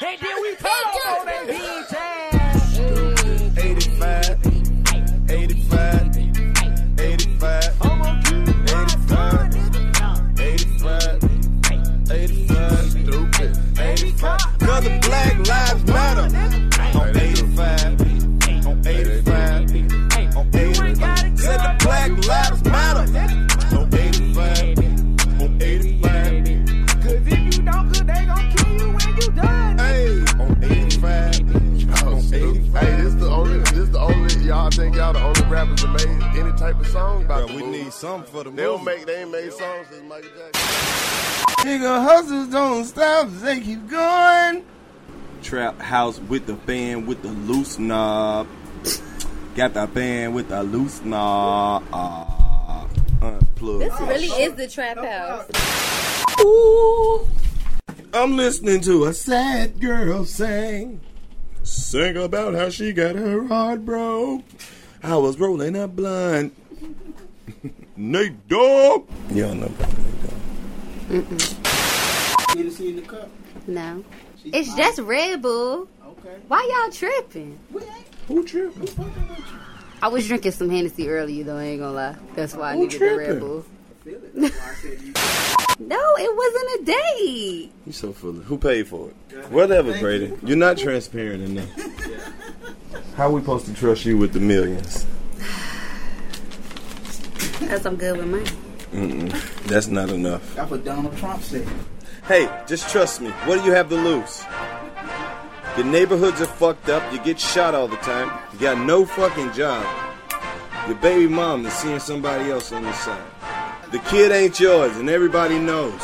And then we turn up on that DJ. 85, 85, 85, 85, 85, stupid, 85. Cause the Black Lives Matter. On 85, on 85, on 85. Said the Black Lives Matter. On 85, on 85. Cause if you don't, cause they gon' kill you when you done. Hey, on 85, on 85. Hey, this the only, y'all think y'all the only rappers that made any type of song about the we movie? need something for the They movie. ain't made songs since Michael Jackson. Nigga, hustles don't stop, they keep going. Trap house with the band with the loose knob. Got the band with the loose knob. Unplugged. This really is the trap house. Ooh. I'm listening to a sad girl sing about how she got her heart broke. I was rolling a blunt. Nate Dogg. Y'all know about Nate Dogg. Hennessy in the cup. No. It's just Red Bull. Okay. Why y'all tripping? Who tripping? I was drinking some Hennessy earlier, though, I ain't gonna lie. That's why I Who needed the Red tripping? Bull. I feel it. That's why I said you. No, it wasn't a date. You so full of. Who paid for it? Whatever, Brady. You're not transparent enough. How we supposed to trust you with the millions? Because I'm good with money. That's not enough. That's what Donald Trump said. Hey, just trust me. What do you have to lose? Your neighborhoods are fucked up. You get shot all the time. You got no fucking job. Your baby mom is seeing somebody else on the side. The kid ain't yours, and everybody knows.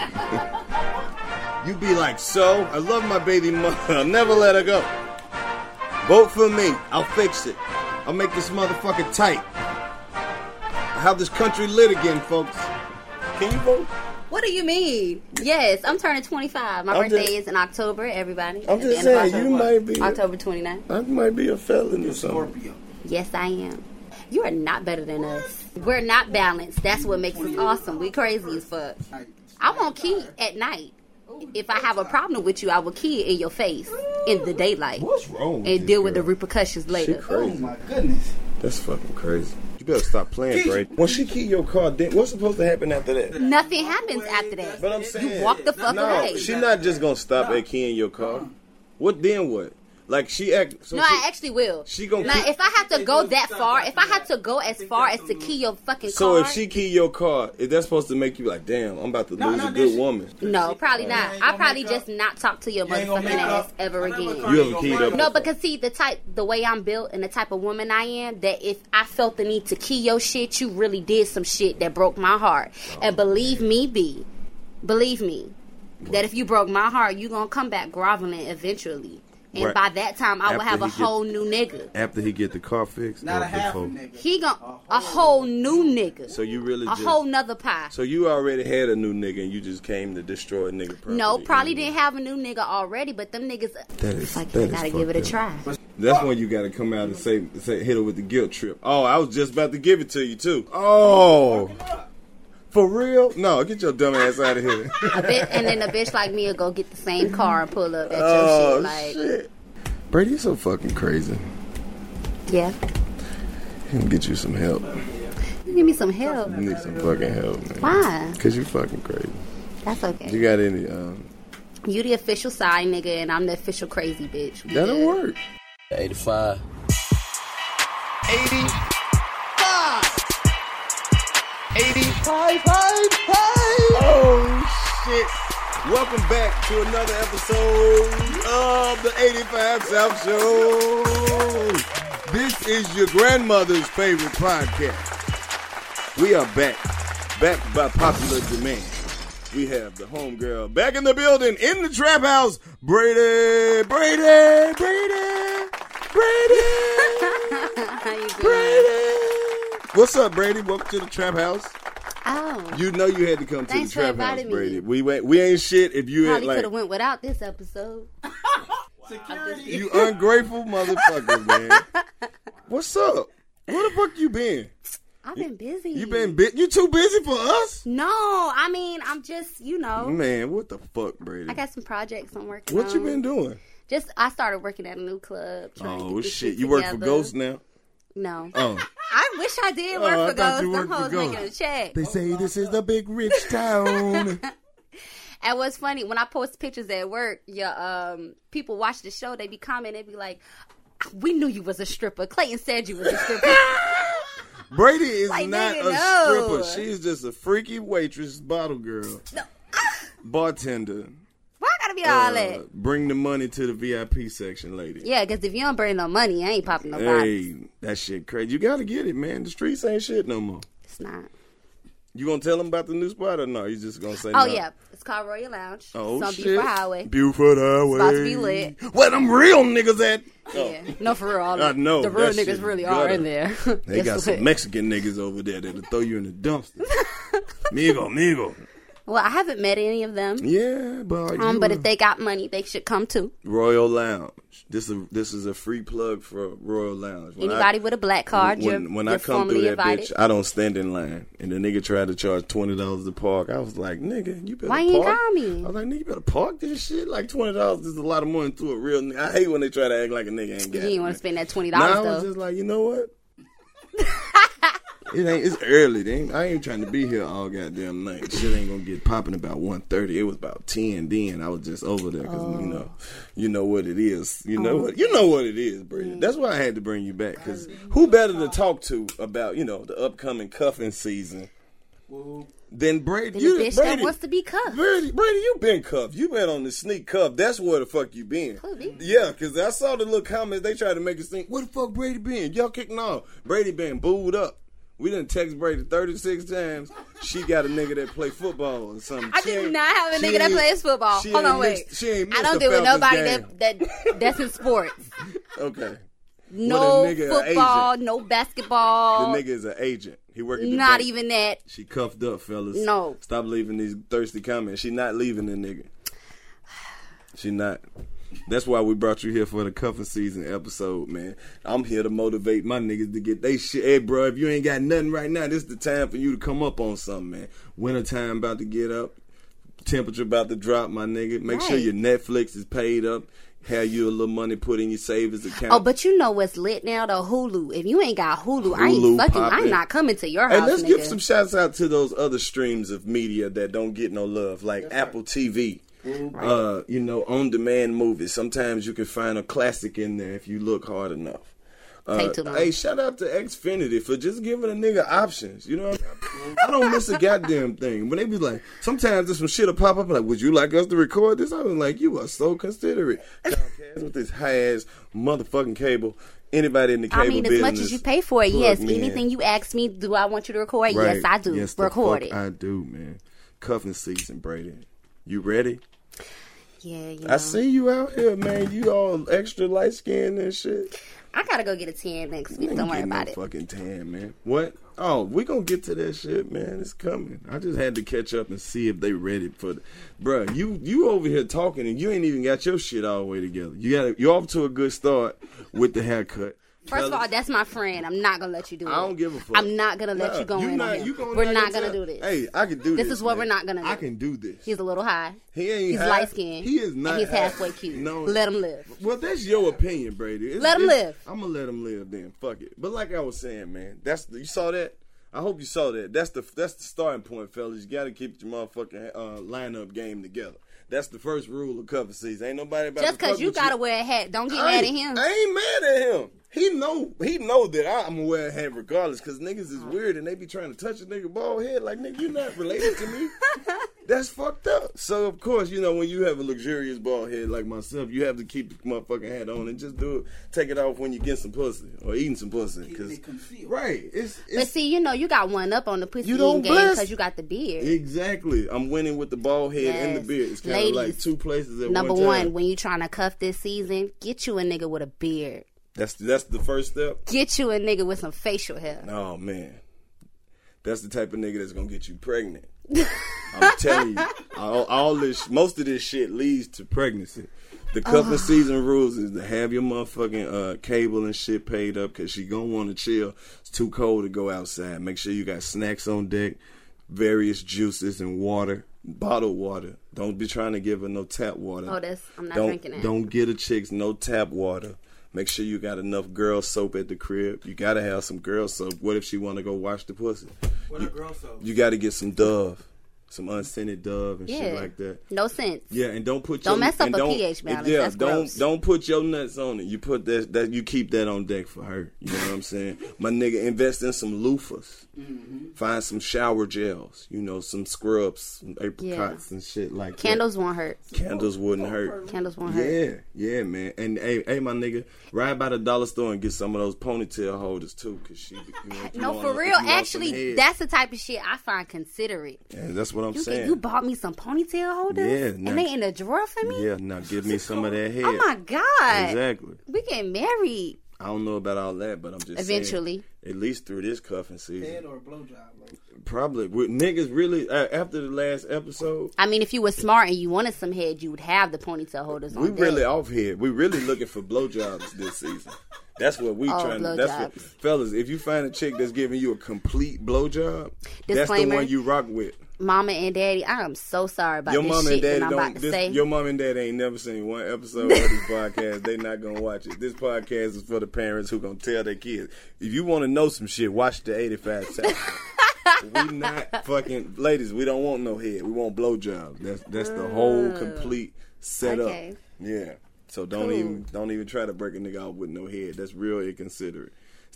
You be like, so? I love my baby mother. I'll never let her go. Vote for me. I'll fix it. I'll make this motherfucker tight. I'll have this country lit again, folks. Can you vote? What do you mean? Yes, I'm turning 25. My I'm birthday just- is in October, everybody. I'm At just the end of saying, you October. might be. October 29th. I might be a felon or something. Scorpio. Yes, I am. You are not better than us. We're not balanced. That's what makes us awesome. We crazy as fuck. I won't key at night. If I have a problem with you, I will key it in your face in the daylight What's wrong with and this deal with the girl? repercussions She later. Oh crazy. my goodness. That's fucking crazy. You better stop playing, Brady. When she key your car, then what's supposed to happen after that? Nothing happens after that. But I'm saying, You walk the fuck no, away. she not just gonna stop at keying your car. What then? What? Like she act? So No, she, I actually will. She gonna Now, keep- if I have to go that far, if I have to go as far as to key your fucking So car, if she key your car, is that supposed to make you like, damn, I'm about to lose a good woman? no, probably not. ain't I gonna probably make up. just not talk to your You ain't gonna motherfucking make ass up. ever again. You ever keyed up? No, because see, the way I'm built and the type of woman I am, that if I felt the need to key your shit, you really did some shit that broke my heart. And believe me, that if you broke my heart, you gonna come back groveling eventually. And Right. by that time, I will After have a he get- whole new nigga. After he get the car fixed, Not or a half a before? nigga. He gon' a whole new nigga. So you really a just whole nother pie. So you already had a new nigga and you just came to destroy a nigga property. No, probably didn't have a new nigga already, but them niggas, That is- like, that I is gotta give it a fucked try. That's when you gotta come out and say hit her with the guilt trip. Oh, I was just about to give it to you too. Oh, for real? No, get your dumb ass out of here. And then a bitch like me will go get the same car and pull up at your Oh shit. Like, shit, Brady, you're so fucking crazy. yeah, Let me get you some help. you give me some help. You need some fucking help, man. Why? Cause you fucking crazy. That's okay. You got any? You the official side nigga, and I'm the official crazy bitch. We That'll good. work. 85. 85. Oh shit. Welcome back to another episode of the 85 South Show. This is your grandmother's favorite podcast. We are back by popular demand. We have the homegirl back in the building, in the trap house, Brady. How you doing? Brady. What's up, Brady? Welcome to the trap house. Oh, You know you had to come Thanks to for the trap house, inviting me. Brady. We ain't shit if you probably ain't could have like went without this episode. Security. you ungrateful motherfucker, man. What's up? Where the fuck you been? I've been busy. You too busy for us? No, I mean, I'm just, Man, what the fuck, Brady? I got some projects I'm working What on. you been doing? I started working at a new club. Oh, shit. You work for Ghost now? No. Oh. I wish I did work for thought Ghost. you Them worked for hoes Ghost. making a check. They say this is the big rich town. And what's funny, when I post pictures at work, people watch the show, they be commenting, they be like, we knew you was a stripper. Clayton said you was a stripper. Brady is Like, not nigga, a no. stripper. She's just a freaky waitress, bottle girl, No. bartender. Why I gotta be all that? Bring the money to the VIP section, lady. Yeah, because if you don't bring no money, I ain't popping no bottles. Hey, that shit crazy. You gotta get it, man. The streets ain't shit no more. It's not. You gonna tell them about the new spot or no? You just gonna say Oh, no? yeah. It's called Royal Lounge. Oh, it's on shit. Beaufort Highway. Beaufort Highway. It's about to be lit. Where them real niggas at? Oh. Yeah. No, for real. I know. The real that shit niggas really are gutter. in there. They got Guess some what? Mexican niggas over there that'll throw you in the dumpster. Migo. Well, I haven't met any of them. Yeah, but But if they got money, they should come too. Royal Lounge. This is a free plug for Royal Lounge. Anybody with a black card, when you're I come through formally that invited. bitch, I don't stand in line. And the nigga tried to charge $20 to park. I was like, nigga, you better Why park. you ain't call me? I was like, nigga, you better park this shit. Like $20 is a lot of money to a real nigga. I hate when they try to act like a nigga ain't got You it. ain't want to spend that $20 Nah, I was though. just like, you know what? It's early. I ain't trying to be here all goddamn night. Shit ain't gonna get popping about 1:30. It was about 10 then. I was just over there because you know what it is. You know what it is, Brady. That's why I had to bring you back because who better to talk to about the upcoming cuffing season than Brady? The bitch that wants to be cuffed. Brady, you been cuffed. You been on the sneak cuff. That's where the fuck you been. Who, me? Yeah, because I saw the little comments. They tried to make us think, where the fuck Brady been? Y'all kicking off. Brady been booed up. We done text Brady 36 times. She got a nigga that play football or something. I do not have a nigga that plays football. Hold on, wait. I don't deal with nobody that's in sports. Okay. No Well, the nigga football, agent. no basketball. The nigga is an agent. He working. Not even that. She cuffed up, fellas. No. Stop leaving these thirsty comments. She not leaving the nigga. She not. That's why we brought you here for the cuffing season episode, man. I'm here to motivate my niggas to get they shit. Hey, bro, if you ain't got nothing right now, this is the time for you to come up on something, man. Winter time about to get up. Temperature about to drop, my nigga. Make sure Right. your Netflix is paid up. Have you a little money put in your savings account. Oh, but you know what's lit now, though? Hulu. If you ain't got Hulu, I Hulu ain't fucking. poppin'. I'm not coming to your Hey, house, let's nigga. give some shouts out to those other streams of media that don't get no love, like Apple TV. On-demand movies. Sometimes you can find a classic in there if you look hard enough. Take too long. Hey, shout out to Xfinity for just giving a nigga options. You know what I mean? I don't miss a goddamn thing. When they be like, sometimes there's some shit'll pop up like, would you like us to record this? I was like, you are so considerate. Comcast with this high-ass motherfucking cable. Anybody in the cable I mean, as business. much as you pay for it, look, yes. man. Anything you ask me, do I want you to record? Right. Yes, I do. Yes, Record the it. fuck I do, man. Cuffing season, Brady. You ready? Yeah, I see you out here, man. You all extra light skinned and shit. I gotta go get a tan next week. Ain't Don't worry getting about no it. fucking tan, man. What? Oh, we gonna get to that shit, man. It's coming. I just had to catch up and see if they ready for the. Bruh, you over here talking and you ain't even got your shit all the way together. You're off to a good start with the haircut. First of all, that's my friend. I'm not gonna let you do it. I don't give a fuck. I'm not gonna let you go in on him. We're not gonna do this. Hey, I can do this. This is what man. we're not gonna do. I can do this. He's a little high. He ain't He's high. light skinned. He is not. And he's high. halfway cute. No, Let him live. Well, that's your opinion, Brady. Let him live. I'm gonna let him live then. Fuck it. But like I was saying, man, you saw that. I hope you saw that. That's the starting point, fellas. You got to keep your motherfucking lineup game together. That's the first rule of cover season. Ain't nobody about Just to because fuck you with gotta wear a hat, don't get I mad at ain't- him. I ain't mad at him. He know that I'm gonna wear a hat regardless, because niggas is weird and they be trying to touch a nigga bald head like, nigga, you not related to me. That's fucked up. So of course, when you have a luxurious bald head like myself, you have to keep the motherfucking hat on and just take it off when you get some pussy or eating some pussy. Keeping it concealed. Right. But see, you got one up on the pussy You don't game bless. because you got the beard. Exactly. I'm winning with the bald head and the Yes. beard. It's kind of like Ladies, two places at Number one time. one, when you trying to cuff this season, get you a nigga with a beard. That's the first step. Get you a nigga with some facial hair. Oh man, that's the type of nigga that's gonna get you pregnant. I'm telling you, most of this shit leads to pregnancy. The cuffing season rules is to have your motherfucking cable and shit paid up because she gonna want to chill. It's too cold to go outside. Make sure you got snacks on deck, various juices and water, bottled water. Don't be trying to give her no tap water. I'm not drinking that. Don't get a chicks no tap water. Make sure you got enough girl soap at the crib. You gotta have some girl soap. What if she want to go wash the pussy? What are girl soap? You gotta get some Dove. Some unscented Dove and shit like that. No sense. Yeah, and don't put don't mess up a pH balance. Yeah, that's gross. don't put your nuts on it. You put that you keep that on deck for her. You know what I'm saying? My nigga, invest in some loofahs. Mm-hmm. Find some shower gels. You know, some scrubs, some apricots and shit like Candles that. won't hurt. Candles wouldn't hurt. Candles won't hurt. Yeah, man. And hey, my nigga, ride by the dollar store and get some of those ponytail holders too, cause she. No, for real. Actually, that's the type of shit I find considerate. Yeah, that's what I'm saying. You bought me some ponytail holders? Yeah. And they in the drawer for me? Yeah, now give me some of that head. Oh my God. Exactly. We getting married. I don't know about all that, but I'm just eventually saying, at least through this cuffing season. Head or a blowjob? Probably. With niggas really, after the last episode. I mean, if you were smart and you wanted some head, you would have the ponytail holders on. We really off here. We really looking for blowjobs this season. That's what we trying to. That's what, fellas. If you find a chick that's giving you a complete blowjob, that's the one you rock with. Mama and Daddy, I am so sorry about this shit that I'm about to say. Your mom and dad ain't never seen one episode of this podcast. They not gonna watch it. This podcast is for the parents who gonna tell their kids. If you want to know some shit, watch the 85 South. We not fucking ladies. We don't want no head. We want blowjob. That's the whole complete setup. Okay. Yeah. So don't even try to break a nigga out with no head. That's real inconsiderate.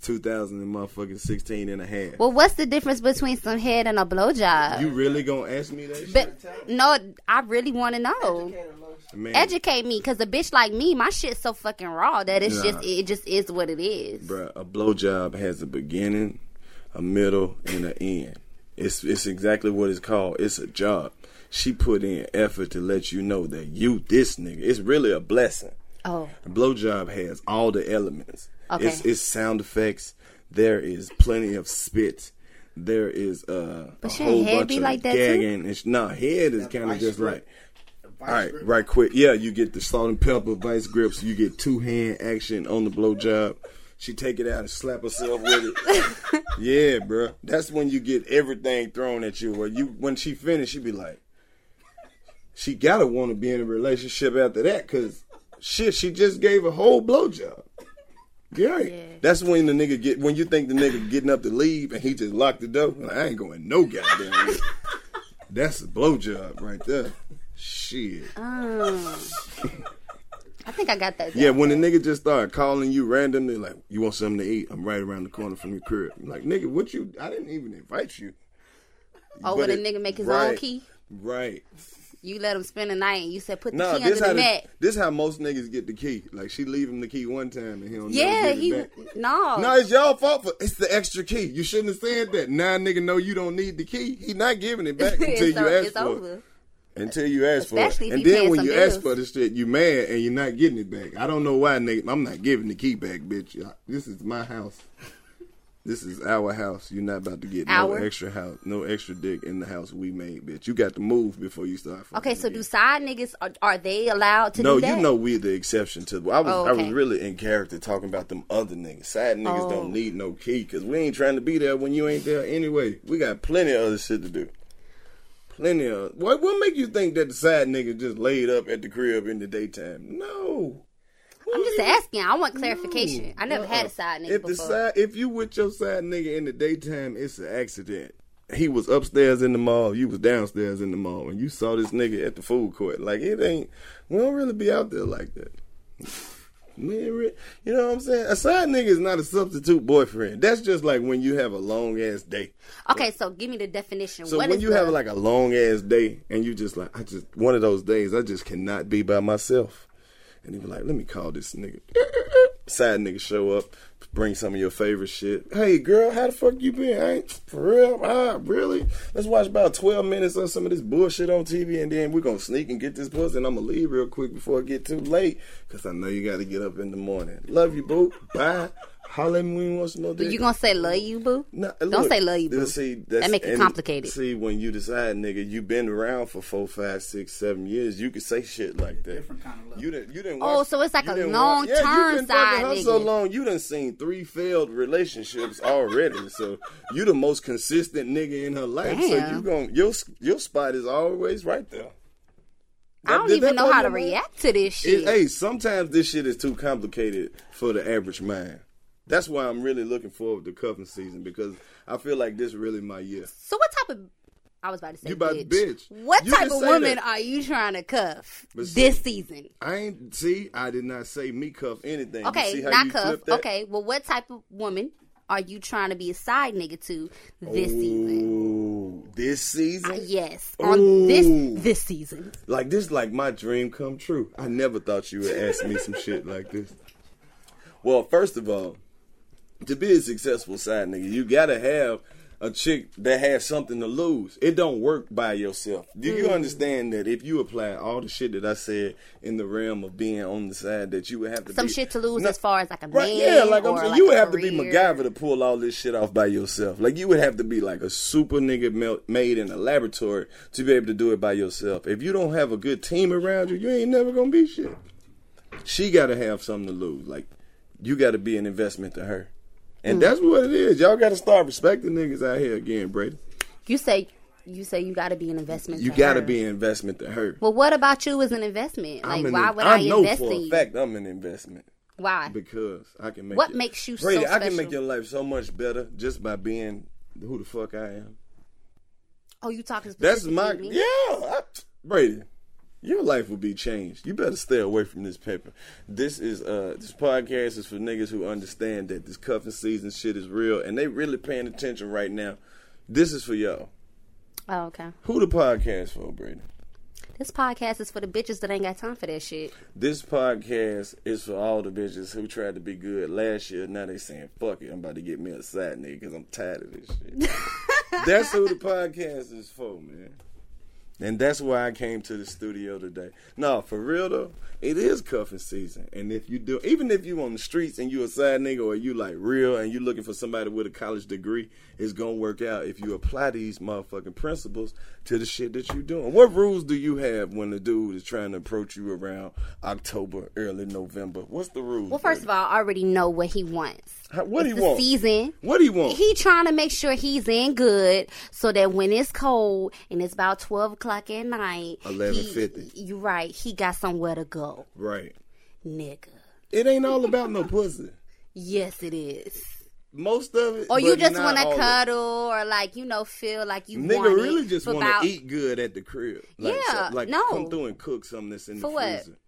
2016 and a half. Well, what's the difference between some head and a blowjob? You really gonna ask me that shit? No, I really want to know. Educate me, because a bitch like me, my shit's so fucking raw that it just is what it is. Bruh, a blowjob has a beginning, a middle, and an end. It's exactly what it's called. It's a job. She put in effort to let you know that you this nigga. It's really a blessing. Oh. A blowjob has all the elements. Okay. It's sound effects. There is plenty of spit. There is a whole bunch of like gagging. Head is kind of just right. All right, right quick. Yeah, you get the salt and pepper vice grips. You get 2-hand action on the blowjob. She take it out and slap herself with it. Yeah, bro. That's when you get everything thrown at you. Or when she finished, she be like, she gotta want to be in a relationship after that, because shit, she just gave a whole blowjob. Right. Yeah. That's when the nigga when you think the nigga getting up to leave and he just locked the door. Like, I ain't going no goddamn way. That's a blowjob right there. Shit. I think I got that. Yeah, when the nigga just started calling you randomly, like, you want something to eat? I'm right around the corner from your crib. I'm like, nigga, I didn't even invite you. Oh, would a nigga make his own key? Right. You let him spend the night and you said put the key under the mat. This how most niggas get the key. Like, she leave him the key one time and he don't never get it back. No, it's y'all fault it's the extra key. You shouldn't have said that. Now nigga know you don't need the key. He not giving it back until you ask for it. Until you ask for it. And then when you ask for the shit, you mad and you're not getting it back. I don't know why, nigga. I'm not giving the key back, bitch. This is my house. This is our house. You're not about to get no extra dick in the house we made, bitch. You got to move before you start. Okay, so do side niggas, are they allowed to do that? No, you know we're the exception to. I was really in character talking about them other niggas. Side niggas don't need no key, because we ain't trying to be there when you ain't there anyway. We got plenty of other shit to do. Plenty of. What make you think that the side nigga just laid up at the crib in the daytime? No. I'm just asking. I want clarification. I never had a side nigga before. If you with your side nigga in the daytime, it's an accident. He was upstairs in the mall. You was downstairs in the mall. And you saw this nigga at the food court. Like, it ain't... We don't really be out there like that. You know what I'm saying? A side nigga is not a substitute boyfriend. That's just like when you have a long-ass day. Okay, so give me the definition. So when you have like a long-ass day and you just like... one of those days, I just cannot be by myself. And he be like, let me call this nigga. Side nigga show up, bring some of your favorite shit. Hey, girl, how the fuck you been? I ain't for real. Really? Let's watch about 12 minutes of some of this bullshit on TV, and then we're going to sneak and get this pussy, and I'm going to leave real quick before it get too late, because I know you got to get up in the morning. Love you, boo. Bye. Holla at me when you want some more dick. You gonna say love you, boo? No, Don't look, say love you, boo. See, That make it complicated. See, when you decide, nigga, you been around for 4, 5, 6, 7 years, you can say shit like that. Different kind of love. You didn't Oh, watch, so it's like you a didn't long-term watch, yeah, you been side fucking her so nigga. long, you done seen 3 failed relationships already. So you the most consistent nigga in her life. Damn. So your spot is always right there. I don't even know how to react to this shit. Hey, sometimes this shit is too complicated for the average mind. That's why I'm really looking forward to cuffing season, because I feel like this is really my year. So what type of... I was about to say You about bitch. to bitch. What You type can of say woman that. are you trying to cuff But this see, season? I did not say me cuff anything. Okay, You see how not you cuff. flip that? Okay, well, what type of woman are you trying to be a side nigga to this season? Ooh, this season? Yes, Ooh. on this season. Like, this like my dream come true. I never thought you would ask me some shit like this. Well, first of all, to be a successful side nigga, you gotta have a chick that has something to lose. It don't work by yourself. Do you understand that if you apply all the shit that I said in the realm of being on the side, that you would have to Some be, shit to lose No, as far as like a right, man, yeah, like I'm or saying, like you would a have to be career. MacGyver to pull all this shit off by yourself. Like, you would have to be like a super nigga made in a laboratory to be able to do it by yourself. If you don't have a good team around you, you ain't never gonna be shit. She gotta have something to lose. Like, you gotta be an investment to her. And that's what it is. Y'all gotta start respecting niggas out here again, Brady. You say you got to be an investment. You to gotta her. be an investment to her. Well, what about you as an investment? Like, why would I I know invest for in a you? fact I'm an investment. Why? Because I can make What it- makes you so Brady, I can special? make your life so much better just by being who the fuck I am. Oh, you talking That's specifically my to me? Brady. Your life will be changed. You better stay away from this paper. This podcast is for niggas who understand that this cuffing season shit is real and they really paying attention right now. This is for y'all. Oh, okay. Who the podcast for, Brady? This podcast is for the bitches that ain't got time for that shit. This podcast is for all the bitches who tried to be good last year. Now they saying, fuck it, I'm about to get me a side nigga because I'm tired of this shit. That's who the podcast is for, man. And that's why I came to the studio today. No, for real though, it is cuffing season. And if you do, even if you on the streets and you a side nigga or you like real and you looking for somebody with a college degree, it's gonna work out if you apply these motherfucking principles to the shit that you doing. What rules do you have when the dude is trying to approach you around October, early November? What's the rules? Well, first of all, I already know what he wants. What It's he the want? season. What he want? He trying to make sure he's in good so that when it's cold and it's about 12 o'clock at night, 11:50. You right. He got somewhere to go, Right. nigga. It ain't all about no pussy. Yes, it is. Most of it. Or you but just not want to all of it. cuddle or like, feel like you Nigga want it really just for want about- to eat good at the crib. Like, Yeah, like no. come through and cook something that's in For the what? freezer.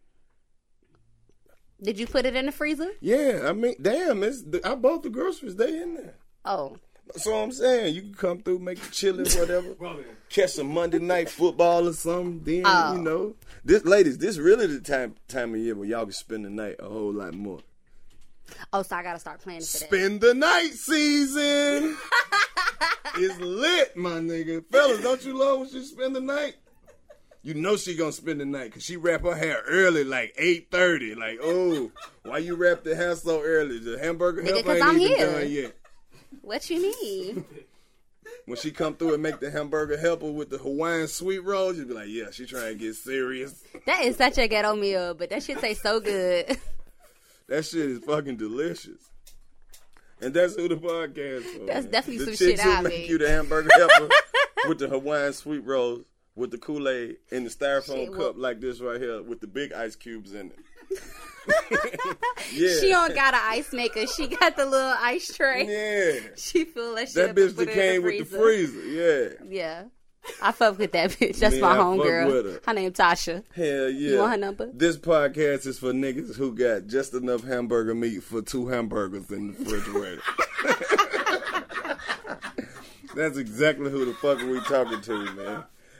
Did you put it in the freezer? Yeah, I mean, damn, I bought the groceries. They in there. Oh, That's what I'm saying. You can come through, make a chili, whatever. Catch some Monday night football or something. Then Oh. you know, this really the time of year where y'all can spend the night a whole lot more. so I gotta start planning for that. Spend the night season. It's lit, my nigga. Fellas, don't you love when she spend the night? You know she gonna spend the night because she wrap her hair early, like 8:30. Like, oh, why you wrap the hair so early? The hamburger Nigga, helper 'cause ain't I'm even here. done yet. What you need? When she come through and make the hamburger helper with the Hawaiian sweet rolls, you be like, yeah, she trying to get serious. That is such a ghetto meal, but that shit tastes so good. That shit is fucking delicious. And that's who the podcast for. That's man. definitely the some shit chicks who I make make. you the hamburger helper with the Hawaiian sweet rolls, with the Kool-Aid in the styrofoam Shit, cup well- like this right here with the big ice cubes in it. Yeah. She don't got an ice maker. She got the little ice tray. Yeah. She fill that shit That up bitch and put that it in came with the freezer. Yeah. Yeah. I fuck with that bitch. That's Man, my I fuck homegirl. with her. Her name Tasha. Hell yeah. You want her number? This podcast is for niggas who got just enough hamburger meat for 2 hamburgers in the refrigerator. That's exactly who the fuck we talking to, man.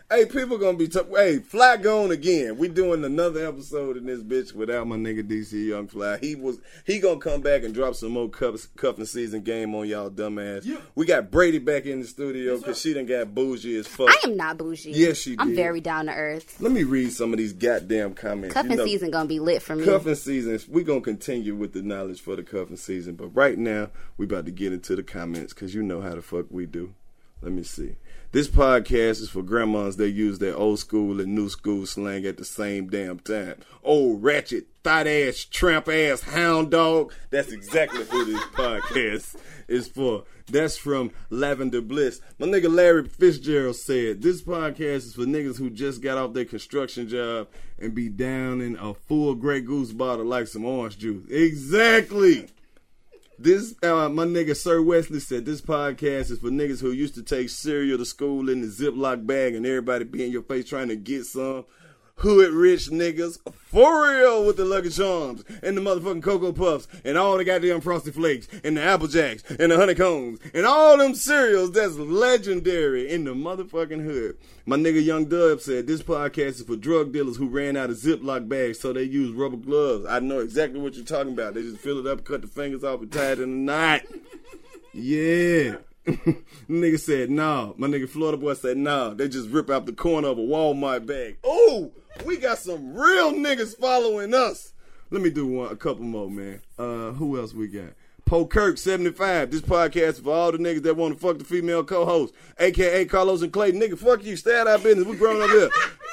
Hey, people gonna be hey, Fly gone again. We doing another episode in this bitch without my nigga DC Young Fly. He gonna come back and drop some more cuffing season game on y'all dumbass. Yeah. We got Brady back in the studio because she done got bougie as fuck. I am not bougie. Yes, she did. I'm very down to earth. Let me read some of these goddamn comments. Cuffing season gonna be lit for me. Cuffing season, we gonna continue with the knowledge for the cuffing season, but right now we about to get into the comments because you know how the fuck we do. Let me see. This podcast is for grandmas that use their old school and new school slang at the same damn time. Old ratchet, thought ass, tramp ass, hound dog. That's exactly who this podcast is for. That's from Lavender Bliss. My nigga Larry Fitzgerald said, this podcast is for niggas who just got off their construction job and be down in a full Grey Goose bottle like some orange juice. Exactly. This my nigga Sir Wesley said this podcast is for niggas who used to take cereal to school in the Ziploc bag and everybody be in your face trying to get some. Hood rich niggas for real with the Lucky Charms and the motherfucking Cocoa Puffs and all the goddamn Frosted Flakes and the Apple Jacks and the Honeycombs and all them cereals that's legendary in the motherfucking hood. My nigga Young Dub said this podcast is for drug dealers who ran out of Ziploc bags so they use rubber gloves. I know exactly what you're talking about. They just fill it up, cut the fingers off and tie it in a knot. Yeah. Nigga said no. My nigga Florida boy said no. They just rip out the corner of a Walmart bag. Oh, we got some real niggas following us. Let me do a couple more, man. Who else we got? Poe Kirk 75. This podcast is for all the niggas that want to fuck the female co-host, aka Carlos and Clayton. Nigga, fuck you. Stay out of our business. We grown up here.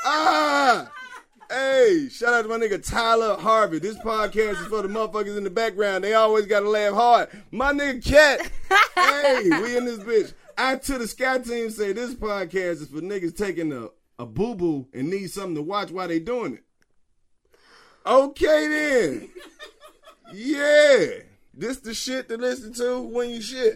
Hey, shout out to my nigga Tyler Harvey. This podcast is for the motherfuckers in the background. They always gotta laugh hard. My nigga Cat. Hey, we in this bitch. I to the Sky Team say this podcast is for niggas taking a boo-boo and need something to watch while they doing it. Okay then. Yeah. This the shit to listen to when you shit.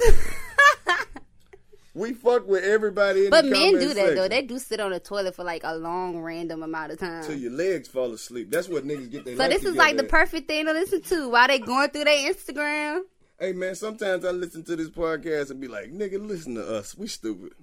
We fuck with everybody in the comment section. But men do that, though. They do sit on the toilet for, like, a long, random amount of time. Till your legs fall asleep. That's what niggas get their life together. So this is, like, the perfect thing to listen to while they going through their Instagram. Hey, man, sometimes I listen to this podcast and be like, nigga, listen to us. We stupid.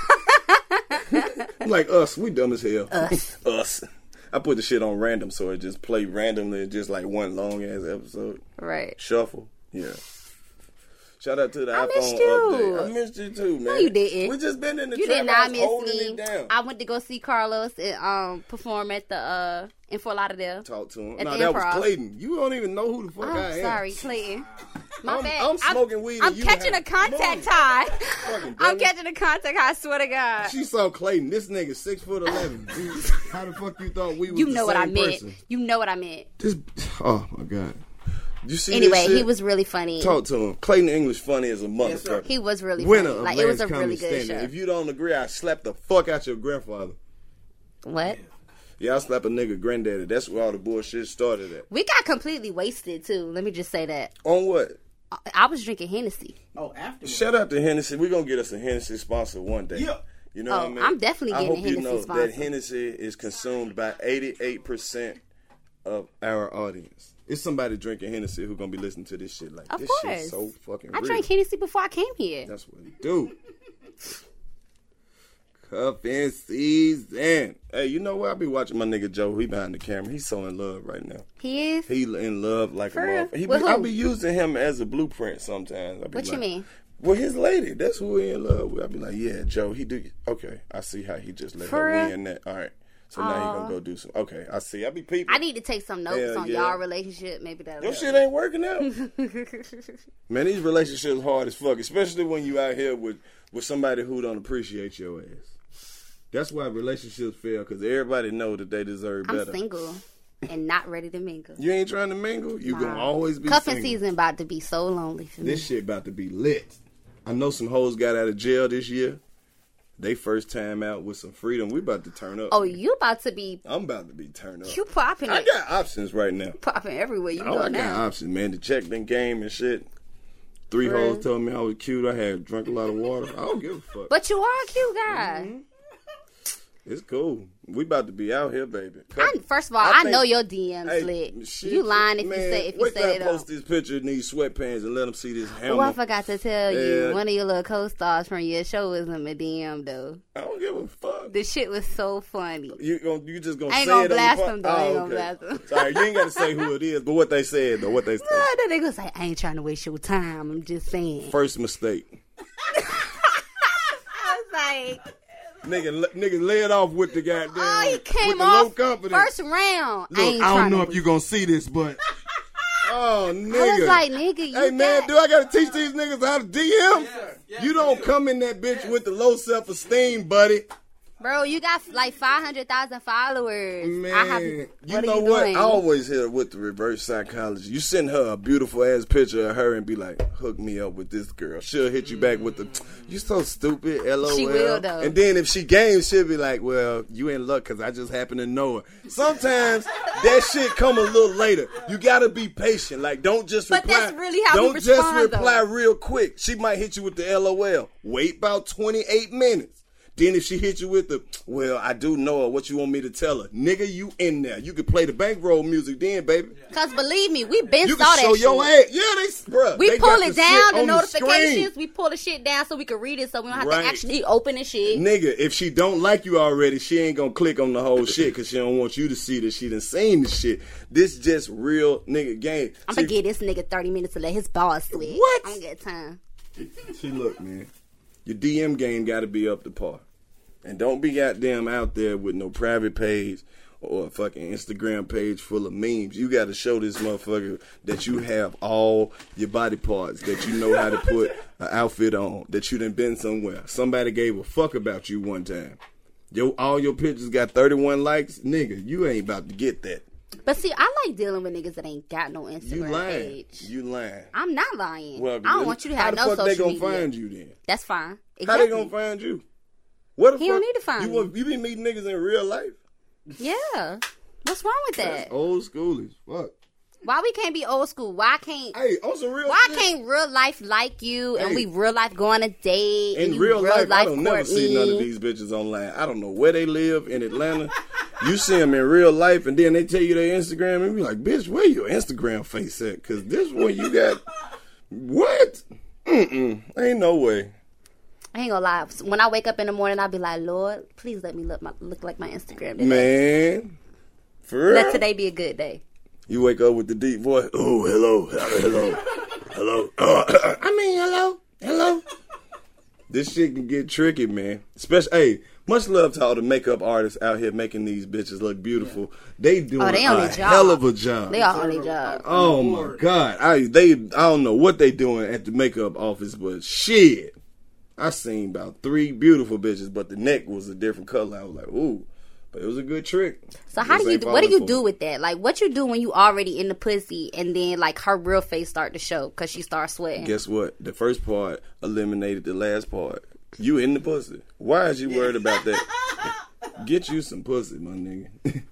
Like us. We dumb as hell. Us. I put the shit on random so it just play randomly, just like one long-ass episode. Right. Shuffle. Yeah. Shout out to the iPhone update. I missed you too, man. No, you didn't. We just been in the You trap did not house miss holding me. it down. I went to go see Carlos and perform at the in Fort Lauderdale. Talk to him. No, that was Clayton. You don't even know who the fuck I am. Sorry, Clayton. My bad. I'm smoking weed. I'm catching a contact high. I'm catching a contact high. I swear to God. She saw Clayton. This nigga 6'11". How the fuck you thought we was the same what I meant. person? You know what I meant. Oh my God. You see anyway, he was really funny. Talk to him. Clayton English funny as a motherfucker. He was really funny. Like, it was a really good show. If you don't agree, I slap the fuck out your grandfather. What? Yeah, I slap a nigga granddaddy. That's where all the bullshit started at. We got completely wasted, too. Let me just say that. On what? I was drinking Hennessy. Oh, afterwards. Shout out to Hennessy. We're going to get us a Hennessy sponsor one day. Yeah. You know what I mean? I'm definitely getting a Hennessy sponsor. I hope you know that Hennessy is consumed by 88% of our audience. It's somebody drinking Hennessy who's going to be listening to this shit like, this shit's so fucking real. I drank Hennessy before I came here. That's what you do. Cuffing season. Hey, you know what? I be watching my nigga Joe. He behind the camera. He's so in love right now. He is? He in love like a motherfucker. I be using him as a blueprint sometimes. What you mean? Well, his lady. That's who he in love with. I be like, yeah, Joe, he do. Okay, I see how he just let her win that. All right. So now he gonna go do some. Okay, I see. I be peeping. I need to take some notes on y'all relationship. Maybe that'll your shit ain't working out. Man, these relationships hard as fuck, especially when you out here with somebody who don't appreciate your ass. That's why relationships fail, because everybody know that they deserve better. I'm single and not ready to mingle. You ain't trying to mingle? You gonna always be Cuffing single. season about to be so lonely for me. This shit about to be lit. I know some hoes got out of jail this year. They first time out with some freedom. We about to turn up. Oh, you about to be... I'm about to be turned up. You popping it. I got options right now. Popping everywhere you go now. I got options, man. The check then game and shit. 3 hoes told me I was cute. I had drunk a lot of water. I don't give a fuck. But you are a cute guy. Mm-hmm. It's cool. We about to be out here, baby. First of all, I think- know your DMs lit. You lying if you say it Wait don't. post this picture in these sweatpants and let them see this hammer. Oh, I forgot to tell you, Yeah. one of your little co-stars from your show was in my DM though. I don't give a fuck. The shit was so funny. You just gonna I ain't say gonna it blast on the them, though. I ain't gonna blast them. Sorry, you ain't gotta say who it is, but what they said though, what they said. That nigga say, I ain't trying to waste your time. I'm just saying. First mistake. I was like, Nigga lay it off with the goddamn. oh, he came with the low off confidence. first round. Look, ain't I don't tryna know if waste- you gonna see this, but oh nigga. I was like, nigga, you hey man, got- do I gotta teach these niggas how to DM? You don't come in that bitch with the low self-esteem, buddy. Bro, you got like 500,000 followers. Man, I have, you what know are you what? doing? I always hear with the reverse psychology. You send her a beautiful ass picture of her and be like, hook me up with this girl. She'll hit you back with the, you so stupid, LOL. She will, though. And then if she games, she'll be like, well, you in luck because I just happen to know her. Sometimes that shit come a little later. You gotta be patient. Like, don't just But reply. that's really how we don't just respond, reply though. real quick. She might hit you with the LOL. Wait about 28 minutes. Then if she hit you with the, well, I do know her. What you want me to tell her? Nigga, you in there. You can play the bankroll music then, baby. Cause believe me, we been You saw can that show shit. your ass. Yeah, bruh. We they pull got it the shit down, the on notifications. screen. We pull the shit down so we can read it, so we don't have Right. to actually open the shit. Nigga, if she don't like you already, she ain't gonna click on the whole shit because she don't want you to see that she done seen the shit. This just real nigga game. I'm gonna give this nigga 30 minutes to let his balls sweat. What? I'm gonna get time. See, look, man. Your DM game got to be up to par. And don't be goddamn out there with no private page or a fucking Instagram page full of memes. You got to show this motherfucker that you have all your body parts, that you know how to put an outfit on, that you done been somewhere. Somebody gave a fuck about you one time. All your pictures got 31 likes. Nigga, you ain't about to get that. But see, I like dealing with niggas that ain't got no You Instagram lying. page. You lying. I'm not lying. Well, I don't want you to have no how the fuck they social gonna media. find you then? That's fine. How Exactly. they gonna find you? What the He fuck? don't need to find me. You be meeting niggas in real life? Yeah. What's wrong with that? Old schoolies. Fuck. Why we can't be old school? Why can't Hey, on some real Why shit. can't real life like you and Hey. we real life go on a date? In and you real life, I don't never court see none of me? these bitches online. I don't know where they live in Atlanta. You see them in real life, and then they tell you their Instagram, and be like, bitch, where your Instagram face at? Because this one you got, what? Ain't no way. I ain't gonna lie. When I wake up in the morning, I'll be like, Lord, please let me look like my Instagram today. Man. For real? Let today be a good day. You wake up with the deep voice. Oh, hello. Hello. Hello. This shit can get tricky, man. Especially, hey, much love to all the makeup artists out here making these bitches look beautiful. They doing they on a their job. hell of a job. They all on their job. Oh my God. I don't know what they doing at the makeup office, but shit. I seen about 3 beautiful bitches, but the neck was a different color. I was like, ooh. But it was a good trick. So how Just do you ain't what do you falling do for with that? Like, what you do when you already in the pussy and then like her real face start to show because she starts sweating? it. Guess what? The first part eliminated the last part. You in the pussy. Why is you worried about that? Get you some pussy, my nigga.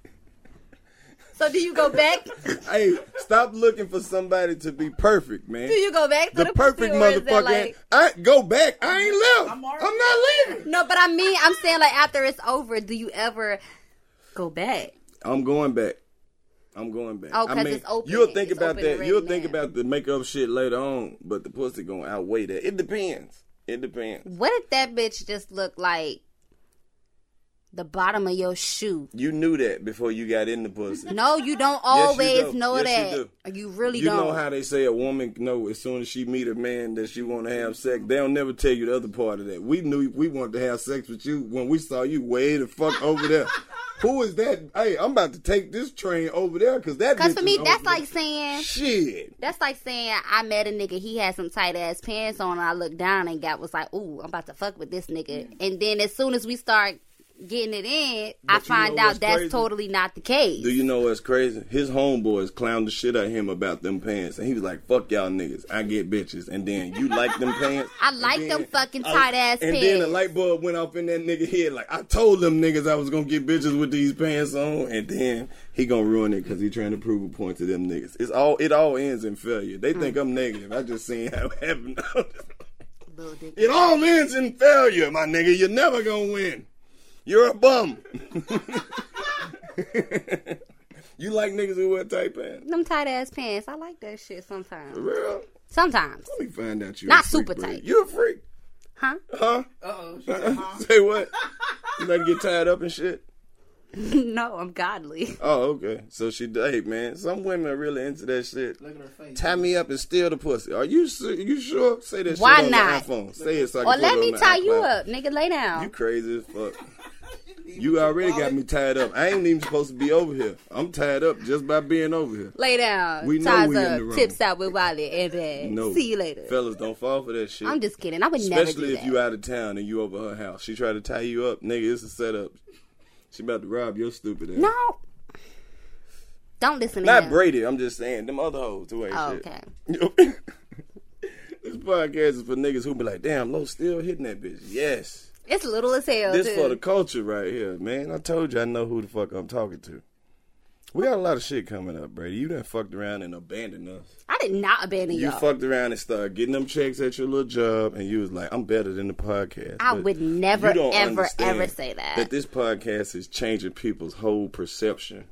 So do you go back? Hey, stop looking for somebody to be perfect, man. Do you go back to The the perfect pussy, or is that motherfucker. like... I go back. I ain't left. I'm not leaving. No, but I mean, I'm saying like after it's over, do you ever go back? I'm going back. Oh, because it's open. You'll think It's about open that. and You'll ready think now. about the makeup shit later on, but the pussy gonna outweigh that. It depends. What if that bitch just look like the bottom of your shoe? You knew that before you got in the pussy. No, you don't Yes, you always do. know Yes, that. you do. Or you really You don't. know how they say a woman know as soon as she meet a man that she want to have sex. They'll never tell you the other part of that. We knew we wanted to have sex with you when we saw you way the fuck over there. Who is that? Hey, I'm about to take this train over there because that. Because bitch for me, is that's over like there. saying... Shit. That's like saying I met a nigga, he had some tight ass pants on, and I looked down and was like, ooh, I'm about to fuck with this nigga. And then as soon as we start getting it in, I But you find know out what's that's crazy? totally not the case. Do you know what's crazy? His homeboys clowned the shit out of him about them pants. And he was like, fuck y'all niggas. I get bitches. And then you like them pants? I And like then them fucking tight ass And pants. then the light bulb went off in that nigga head. Like, I told them niggas I was going to get bitches with these pants on. And then he going to ruin it because he trying to prove a point to them niggas. It all ends in failure. They think I'm negative. I just seen how it happened. Little dick. It all ends in failure, my nigga. You're never going to win. You're a bum. You like niggas who wear tight pants? Them tight ass pants. I like that shit sometimes. For real? Sometimes. Let me find out you Not a freak, super bro. tight. You a freak? Huh? Huh? Uh-oh. She said, huh? Say what? You like to get tied up and shit? No, I'm godly. Oh, okay. So hey, man, some women are really into that shit. Look at her face. Tie me up and steal the pussy. Are you sure? Say that Why shit on not? the iPhone. Say it so I Or can put let it me on the tie you iCloud. up. Nigga, lay down. You crazy as fuck. You already got me tied up. I ain't even supposed to be over here. I'm tied up just by being over here. Lay down. We know Ties we in up. the wrong. Tips out with Wally and then No. see you later. Fellas, don't fall for that shit. I'm just kidding. I would never Especially do if that. you out of town and you over her house. She try to tie you up. Nigga, it's a setup. She about to rob your stupid ass. No. Don't listen to Not him. Brady. I'm just saying. Them other hoes too ain't Oh, shit. okay. This podcast is for niggas who be like, damn, Lo still hitting that bitch. Yes. It's little as hell, This too. for the culture right here, man. I told you I know who the fuck I'm talking to. We got a lot of shit coming up, Brady. You done fucked around and abandoned us. I did not abandon You y'all. fucked around and started getting them checks at your little job, and you was like, I'm better than the podcast. I But would never, you don't ever, understand ever say that. That this podcast is changing people's whole perception.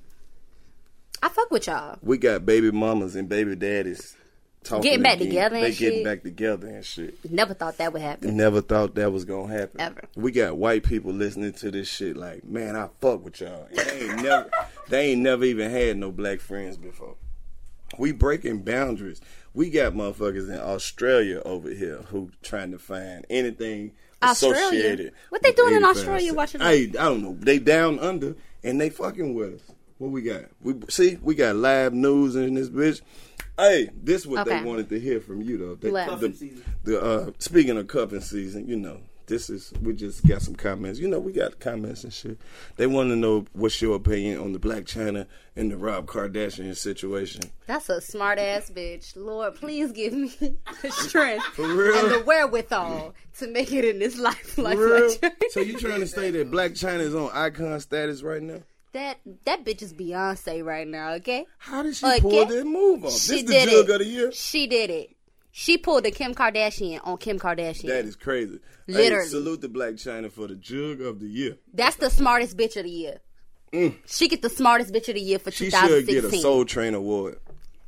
I fuck with y'all. We got baby mamas and baby daddies talking Getting back again. together and They getting shit. back together and shit. Never thought that would happen. Never thought that was gonna happen. Ever. We got white people listening to this shit like, man, I fuck with y'all. And they ain't never even had no black friends before. We breaking boundaries. We got motherfuckers in Australia over here who trying to find anything Australia? associated. What they with doing in 85 Australia Cent. watching I don't know. They down under and they fucking with us. What we got? We got live news in this bitch. Hey, this is what Okay. they wanted to hear from you though. What? Cuffing season. Speaking of cuffing season, you know, we just got some comments. You know, we got comments and shit. They want to know what's your opinion on the Black China and the Rob Kardashian situation. That's a smart ass bitch. Lord, please give me the strength real? and the wherewithal to make it in this life. Like For real? that. So you trying to say that Black China is on icon status right now? That bitch is Beyonce right now, okay? How did she Okay. pull that move off? She This the did jug it. of the year? She did it. She pulled the Kim Kardashian on Kim Kardashian. That is crazy. Literally. Hey, salute the Black China for the jug of the year. That's the smartest bitch of the year. She get the smartest bitch of the year for She 2016. should get a Soul Train award.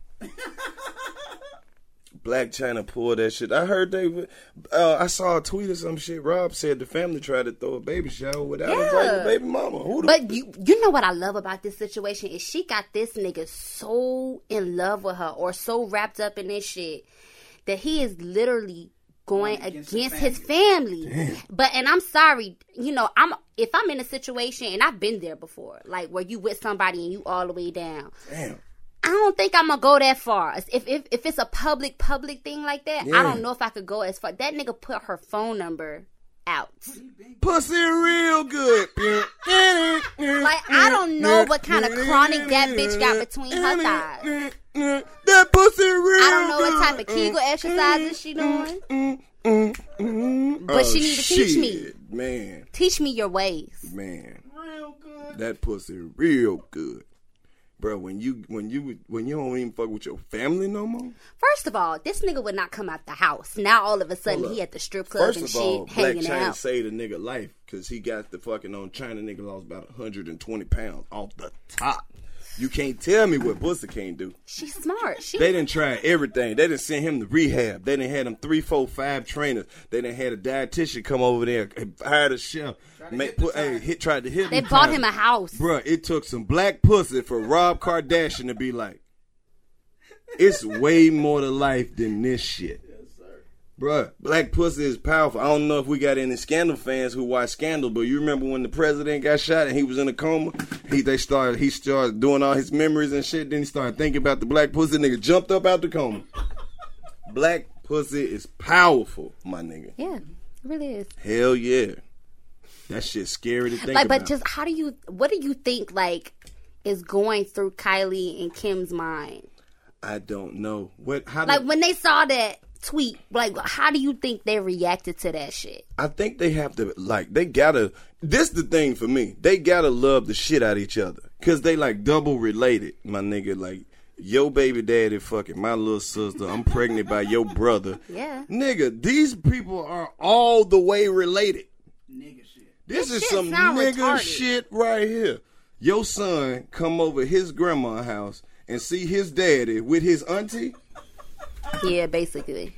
Black China pulled that shit. I heard I saw a tweet or some shit. Rob said the family tried to throw a baby shower without inviting the baby mama. But you know what I love about this situation is she got this nigga so in love with her or so wrapped up in this shit that he is literally going against his family. And I'm sorry, you know, if I'm in a situation and I've been there before, like where you with somebody and you all the way down. Damn. I don't think I'm gonna go that far. If it's a public thing like that, Yeah. I don't know if I could go as far. That nigga put her phone number out. Pussy real good. Like, I don't know what kind of chronic that bitch got between her thighs. That pussy real I don't know good. what type of Kegel exercises she doing. But she need to teach me. Shit, man. Teach me your ways. Man. Real good. That pussy real good. Bro, when you don't even fuck with your family no more. First of all, this nigga would not come out the house. Now all of a sudden he at the strip club First and of shit all, Black hanging China out. saved a nigga life because he got the fucking on China nigga lost about 120 pounds off the top. You can't tell me what pussy can't do. She's smart. They didn't try everything. They didn't send him to rehab. They didn't had him 3, 4, 5 trainers. They didn't had a dietitian come over there, hired a chef, tried to hit. They bought him a house. Bruh, it took some black pussy for Rob Kardashian to be like, it's way more to life than this shit. Bruh, black pussy is powerful. I don't know if we got any Scandal fans who watch Scandal, but you remember when the president got shot and he was in a coma? He started doing all his memories and shit. Then he started thinking about the black pussy. Nigga jumped up out the coma. Black pussy is powerful, my nigga. Yeah, it really is. Hell yeah. That shit's scary to think Like, about. but just what do you think, like, is going through Kylie and Kim's mind? I don't know. When They saw that tweet, like, how do you think they reacted to that shit? I think they have to, this the thing for me. They gotta love the shit out of each other. Cause they like double related, my nigga. Like, your baby daddy fucking my little sister. I'm pregnant by your brother. Yeah. Nigga, these people are all the way related. Nigga shit. This is shit some sound nigga retarded. shit right here. Your son come over his grandma's house and see his daddy with his auntie. Yeah, basically.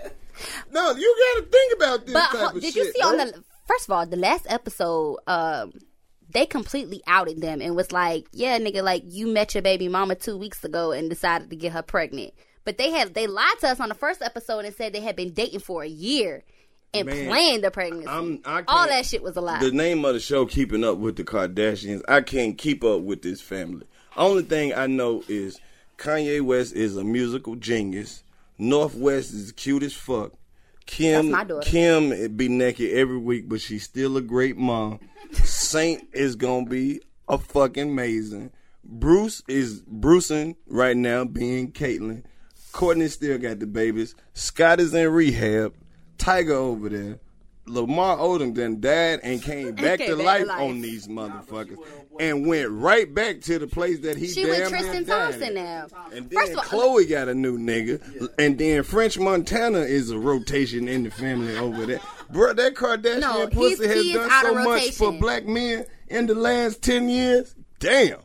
No, you gotta think about this But type of did shit. you see on the first of all, the last episode, they completely outed them and was like, "Yeah, nigga, like you met your baby mama 2 weeks ago and decided to get her pregnant." But they lied to us on the first episode and said they had been dating for a year and planned the pregnancy. All that shit was a lie. The name of the show, Keeping Up with the Kardashians. I can't keep up with this family. Only thing I know is Kanye West is a musical genius. Northwest is cute as fuck. That's my daughter. Kim be naked every week, but she's still a great mom. Saint is gonna be a fucking amazing. Bruce is Brucing right now, being Caitlyn. Courtney still got the babies. Scott is in rehab. Tiger over there. Lamar Odom then died and came back to life on these motherfuckers and went right back to the place that he she damn with near Tristan died Thompson at. now. And First then of all, Chloe got a new nigga. And then French Montana is a rotation in the family over there. Bro, that Kardashian pussy has done so much for black men in the last 10 years. Damn.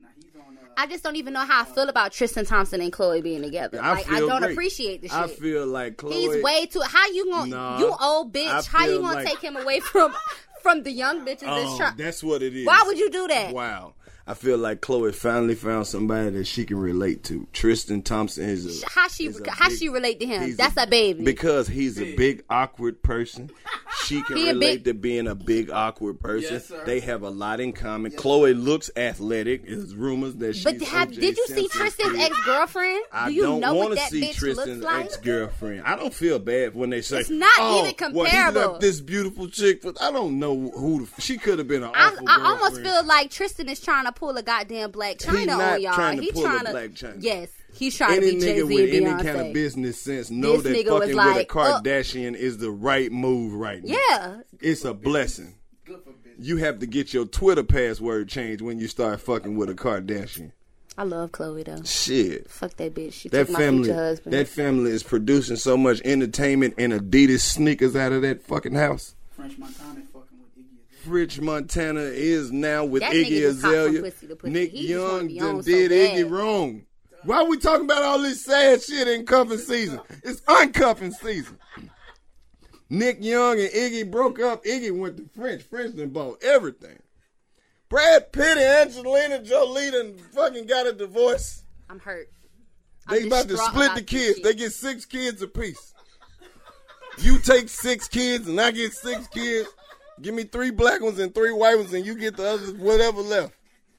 I just don't even know how I feel about Tristan Thompson and Chloe being together. I don't appreciate the shit. I feel like Chloe. He's way too. How you gonna? You old bitch. How you gonna take him away from the young bitches that's trying? That's what it is. Why would you do that? Wow. I feel like Chloe finally found somebody that she can relate to. Tristan Thompson is how she relate to him? That's a baby. Because he's a big awkward person. She can relate to being a big awkward person. Yes, sir. They have a lot in common. Chloe looks athletic. There's rumors that she's But did you see Tristan's ex-girlfriend? I Do you don't know want what to that see bitch Tristan's looks like? ex-girlfriend. I don't feel bad when they say It's not even Well, he comparable. left this beautiful chick, but I don't know who. She could have been an I awful almost girlfriend. feel like Tristan is trying to pull a goddamn Black China not on y'all. trying to He's pull a trying to Black China. Yes, he's trying Any to be nigga Jay-Z with and any Beyonce. kind of business sense know This that nigga was fucking like, with a Kardashian is the right move right now. Yeah. It's a blessing. You have to get your Twitter password changed when you start fucking with a Kardashian. I love Chloe though. Shit. Fuck that bitch. She That took my family, future husband. that family is producing so much entertainment and Adidas sneakers out of that fucking house. French Montana fucking with Iggy Azalea. French Montana is now with That Iggy nigga just popped from Azalea. pussy to pussy. Nick He just wanna Young be done on so did bad. Iggy wrong. Why are we talking about all this sad shit in cuffing season? It's uncuffing season. Nick Young and Iggy broke up. Iggy went to French. French done bought everything. Brad Pitt and Angelina Jolie done fucking got a divorce. I'm hurt. They I'm about to distraught split about the this kids. shit. They get 6 kids apiece. You take 6 kids and I get 6 kids. Give me 3 black ones and 3 white ones and you get the others, whatever left.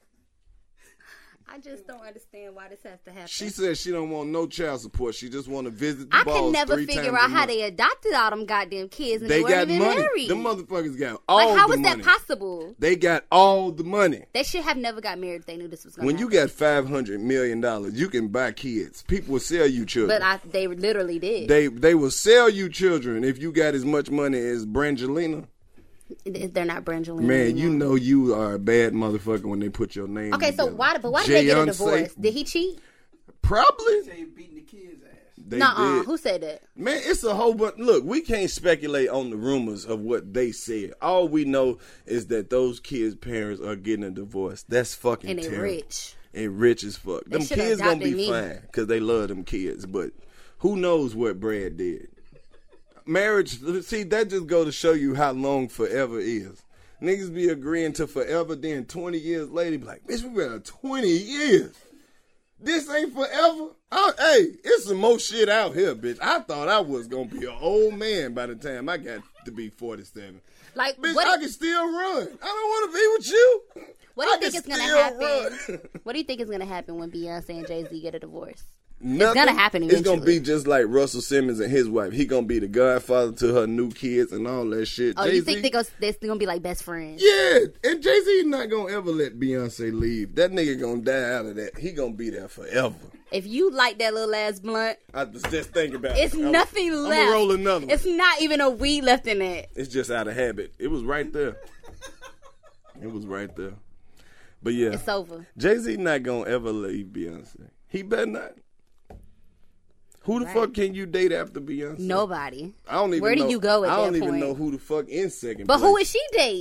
I just don't understand why this has to happen. She said she don't want no child support. She just want to visit the I balls can never 3 figure times out a how month. they adopted all them goddamn kids and They they got weren't even money. married. Them motherfuckers got all Like, how the is money. that possible? They got all the money. They should have never got married if they knew this was going to When happen. you got $500 million, you can buy kids. People will sell you children. But they literally did. They will sell you children if you got as much money as Brangelina. They're not Brangelina. Man, anymore. you know you are a bad motherfucker when they put your name Okay, so together. why did they get a Jay-Unsafe? divorce? Did he cheat? Probably. Say beating the kids' ass. They Nuh-uh. did. Who said that? Man, it's a whole bunch. Look, we can't speculate on the rumors of what they said. All we know is that those kids' parents are getting a divorce. That's fucking And they terrible. rich. And rich as fuck. They Them shoulda kids gonna adopted be me. fine because they love them kids. But who knows what Brad did? Marriage, see, that just go to show you how long forever is. Niggas be agreeing to forever, then 20 years later, be like, bitch, we been at 20 years. This ain't forever. Hey, it's some more shit out here, bitch. I thought I was going to be an old man by the time I got to be 47. Like, Bitch, what, I can still run. I don't want to be with you. what do you I think can is going to still happen? run. What do you think is going to happen when Beyonce and Jay-Z get a divorce? Nothing. gonna happen It's gonna eventually. be just like Russell Simmons and his wife. He gonna be the godfather to her new kids and all that shit. Oh, Jay-Z, you think they're going to be like best friends? yeah, and Jay-Z not gonna ever let Beyonce leave. That nigga gonna die out of that. He gonna be there forever. If you like that little ass blunt, I was just thinking about it's it. nothing I'm left. gonna roll another one. It's not even a weed left in it. It's just out of habit. It was right there. It was right there. But yeah, It's over. Jay-Z not gonna ever leave Beyonce. He better not. Who the Right. fuck can you date after Beyonce? Nobody. I don't even Where do know. you go at I don't that even point? know who the fuck in second But place. who would she date?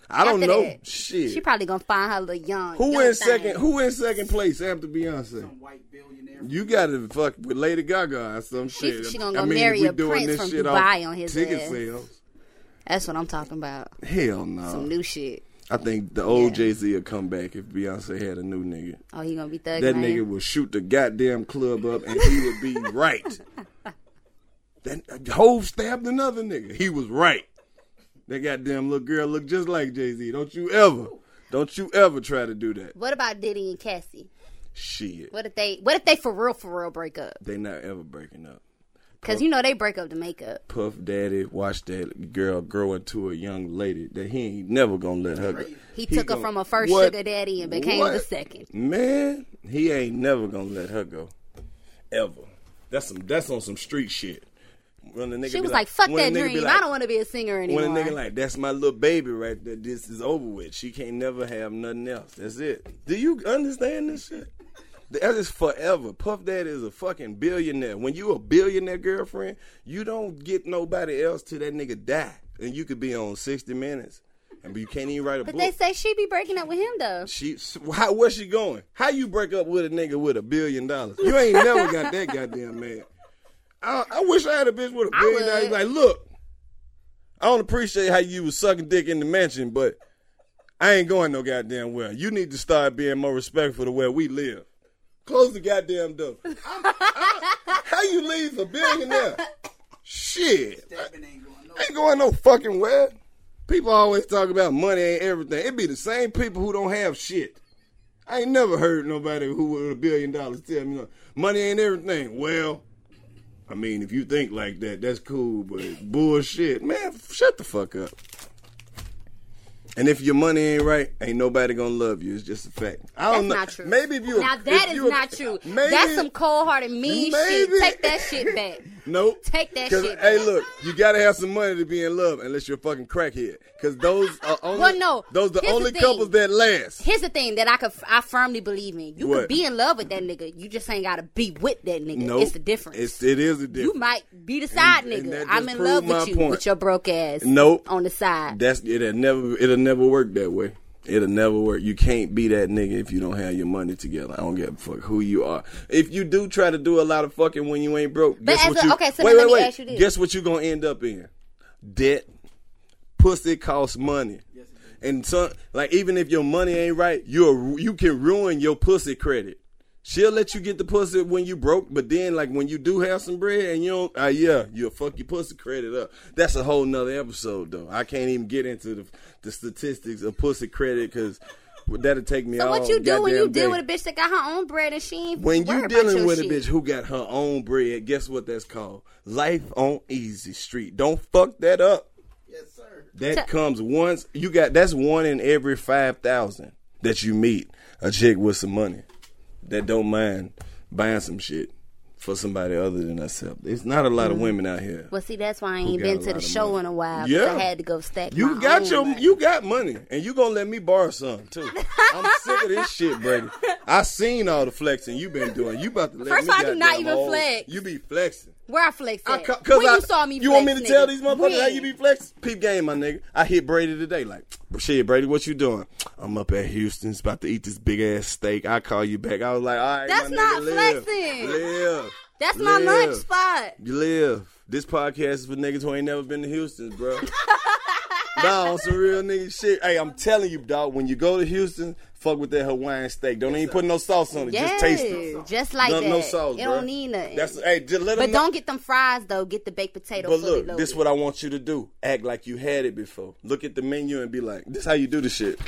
I don't After know. that, Shit. She probably gonna find her little young. Who young in thing. second? Who in second place after Beyonce? Some white billionaire. You got to fuck with Lady Gaga or some shit. She gonna go marry a prince from Dubai on his ticket ass. sales. That's what I'm talking about. Hell no. Some new shit. I think the old Yeah. Jay-Z will come back if Beyonce had a new nigga. Oh, he gonna be thugging. That on nigga him? would shoot the goddamn club up and he would be right. That Hov stabbed another nigga. He was right. That goddamn little girl looked just like Jay-Z. Don't you ever try to do that. What about Diddy and Cassie? Shit. What if they for real break up? They not ever breaking up. Because you know they break up to make up. Puff Daddy watched that girl grow into a young lady that he ain't never gonna let her go. He took her from a first What? sugar daddy and became What? the second. Man, he ain't never gonna let her go. Ever. That's on some street shit. When the nigga She be was like, fuck when that the nigga dream. be like- I don't want to be a singer anymore. When a nigga like, that's my little baby right there, this is over with. She can't never have nothing else. That's it. Do you understand this shit? That is forever. Puff Daddy is a fucking billionaire. When you a billionaire girlfriend, you don't get nobody else till that nigga die. And you could be on 60 Minutes, and you can't even write a But book. they say she be breaking up with him, though. Where's she going? How you break up with a nigga with $1 billion? You ain't never got that goddamn man. I wish I had a bitch with $1 billion. would. Like, look, I don't appreciate how you was sucking dick in the mansion, but I ain't going no goddamn well. You need to start being more respectful to where we live. Close the goddamn door. How you leave a billionaire? Shit. Stepping ain't going no. Ain't going no fucking where. People always talk about money ain't everything. It be the same people who don't have shit. I ain't never heard nobody who with $1 billion tell me, no, money ain't everything. Well, I mean, if you think like that, that's cool, but bullshit. Man, shut the fuck up. And if your money ain't right, ain't nobody gonna love you. It's just a fact. I don't know. That's not true. Maybe if you Now that is not true. Maybe, That's some cold-hearted mean shit. Maybe. Take that shit back. Nope. Take that 'Cause, shit hey, back. look, you gotta have some money to be in love, unless you're a fucking crackhead. Because those are only Well, no. those the Here's the only thing. couples that last. Here's the thing that I firmly believe in. You What? could be in love with that nigga. You just ain't gotta be with that nigga. Nope. It's the difference. It is a difference. You might be the side And nigga. that I'm just in love proved my with you point. with your broke ass. Nope. On the side. It'll never work that way. It'll never work. You can't be that nigga if you don't have your money together. I don't give a fuck who you are. If you do try to do a lot of fucking when you ain't broke, But guess as what a- you okay, so wait, let me wait. ask you this. Guess what you gonna end up in? Debt. Pussy costs money. And so, like, even if your money ain't right, you can ruin your pussy credit. She'll let you get the pussy when you broke, but then, like, when you do have some bread and you don't, you'll fuck your pussy credit up. That's a whole nother episode, though. I can't even get into the statistics of pussy credit because that'll take me all So what you do when you goddamn deal day. with a bitch that got her own bread and she ain't When you worried about dealing your with a shit? bitch who got her own bread, guess what that's called? Life on easy street. Don't fuck that up. Yes, sir. That comes once. That's 1 in every 5,000 that you meet a chick with some money that don't mind buying some shit for somebody other than herself. There's not a lot of women out here. Well, see, that's why I Who ain't got been a to lot the of show money. in a while. 'Cause Yeah. I had to go stack You my got own. you got money, and you gonna let me borrow some too. I'm sick of this shit, Brady. I seen all the flexing you been doing. You about to let First me of all, I do not goddamn even hold- flex. You be flexing. Where I flex at? Cause when you saw me you want me flex, to tell nigga? these motherfuckers how When? you be flexing? Peep game, my nigga. I hit Brady today, like, shit, Brady, what you doing? I'm up at Houston's about to eat this big ass steak. I call you back. I was like, all right, That's my not nigga, live. flexing. Live. That's my Live. lunch spot. You live. This podcast is for niggas who ain't never been to Houston, bro. Nah, on some real nigga shit. Hey, I'm telling you, dog, when you go to Houston, fuck with that Hawaiian steak. Don't even put no sauce on it. Yes, Just taste it. just like no, that. No sauce, it bro. don't need nothing. Hey, just let them But know. don't get them fries though. Get the baked potato. But fully look, loaded. this is what I want you to do. Act like you had it before. Look at the menu and be like, this how you do the shit.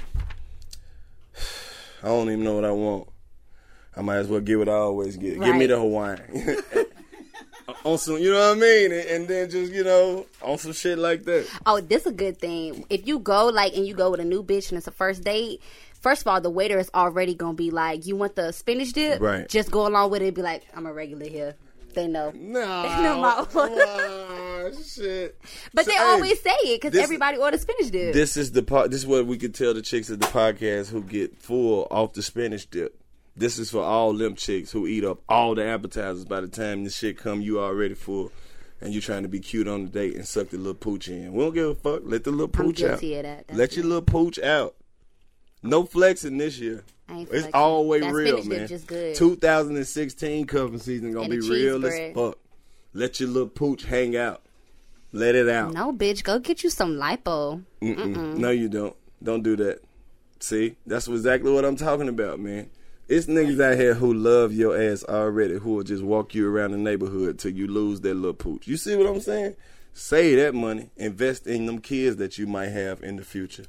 I don't even know what I want. I might as well get what I always get. Give me Right. the Hawaiian. On some, you know what I mean? And then just, on some shit like that. Oh, this a good thing. If you go and you go with a new bitch and it's a first date, first of all, the waiter is already gonna be like, "You want the spinach dip?" Right. Just go along with it. And be like, "I'm a regular here." They know. Nah. They know my shit. But So, they hey, always say it because this- everybody orders spinach dip. This is the part. This is what we could tell the chicks at the podcast who get full off the spinach dip. This is for all them chicks who eat up all the appetizers. By the time this shit come, you already full. and you trying to be cute on the date and suck the little pooch in. We don't give a fuck. Let the little pooch out. I'm guilty of that. Let your little pooch out. No flexing this year. It's flexing. Always that real, spinach man. dip just good. 2016 cuffing season gonna And be the cheese real bread. as fuck. Let your little pooch hang out. Let it out. No, bitch, go get you some lipo. No, you don't. Don't do that. See, that's exactly what I'm talking about, man. It's niggas out here who love your ass already, who will just walk you around the neighborhood till you lose that little pooch. You see what I'm saying? Save that money. Invest in them kids that you might have in the future.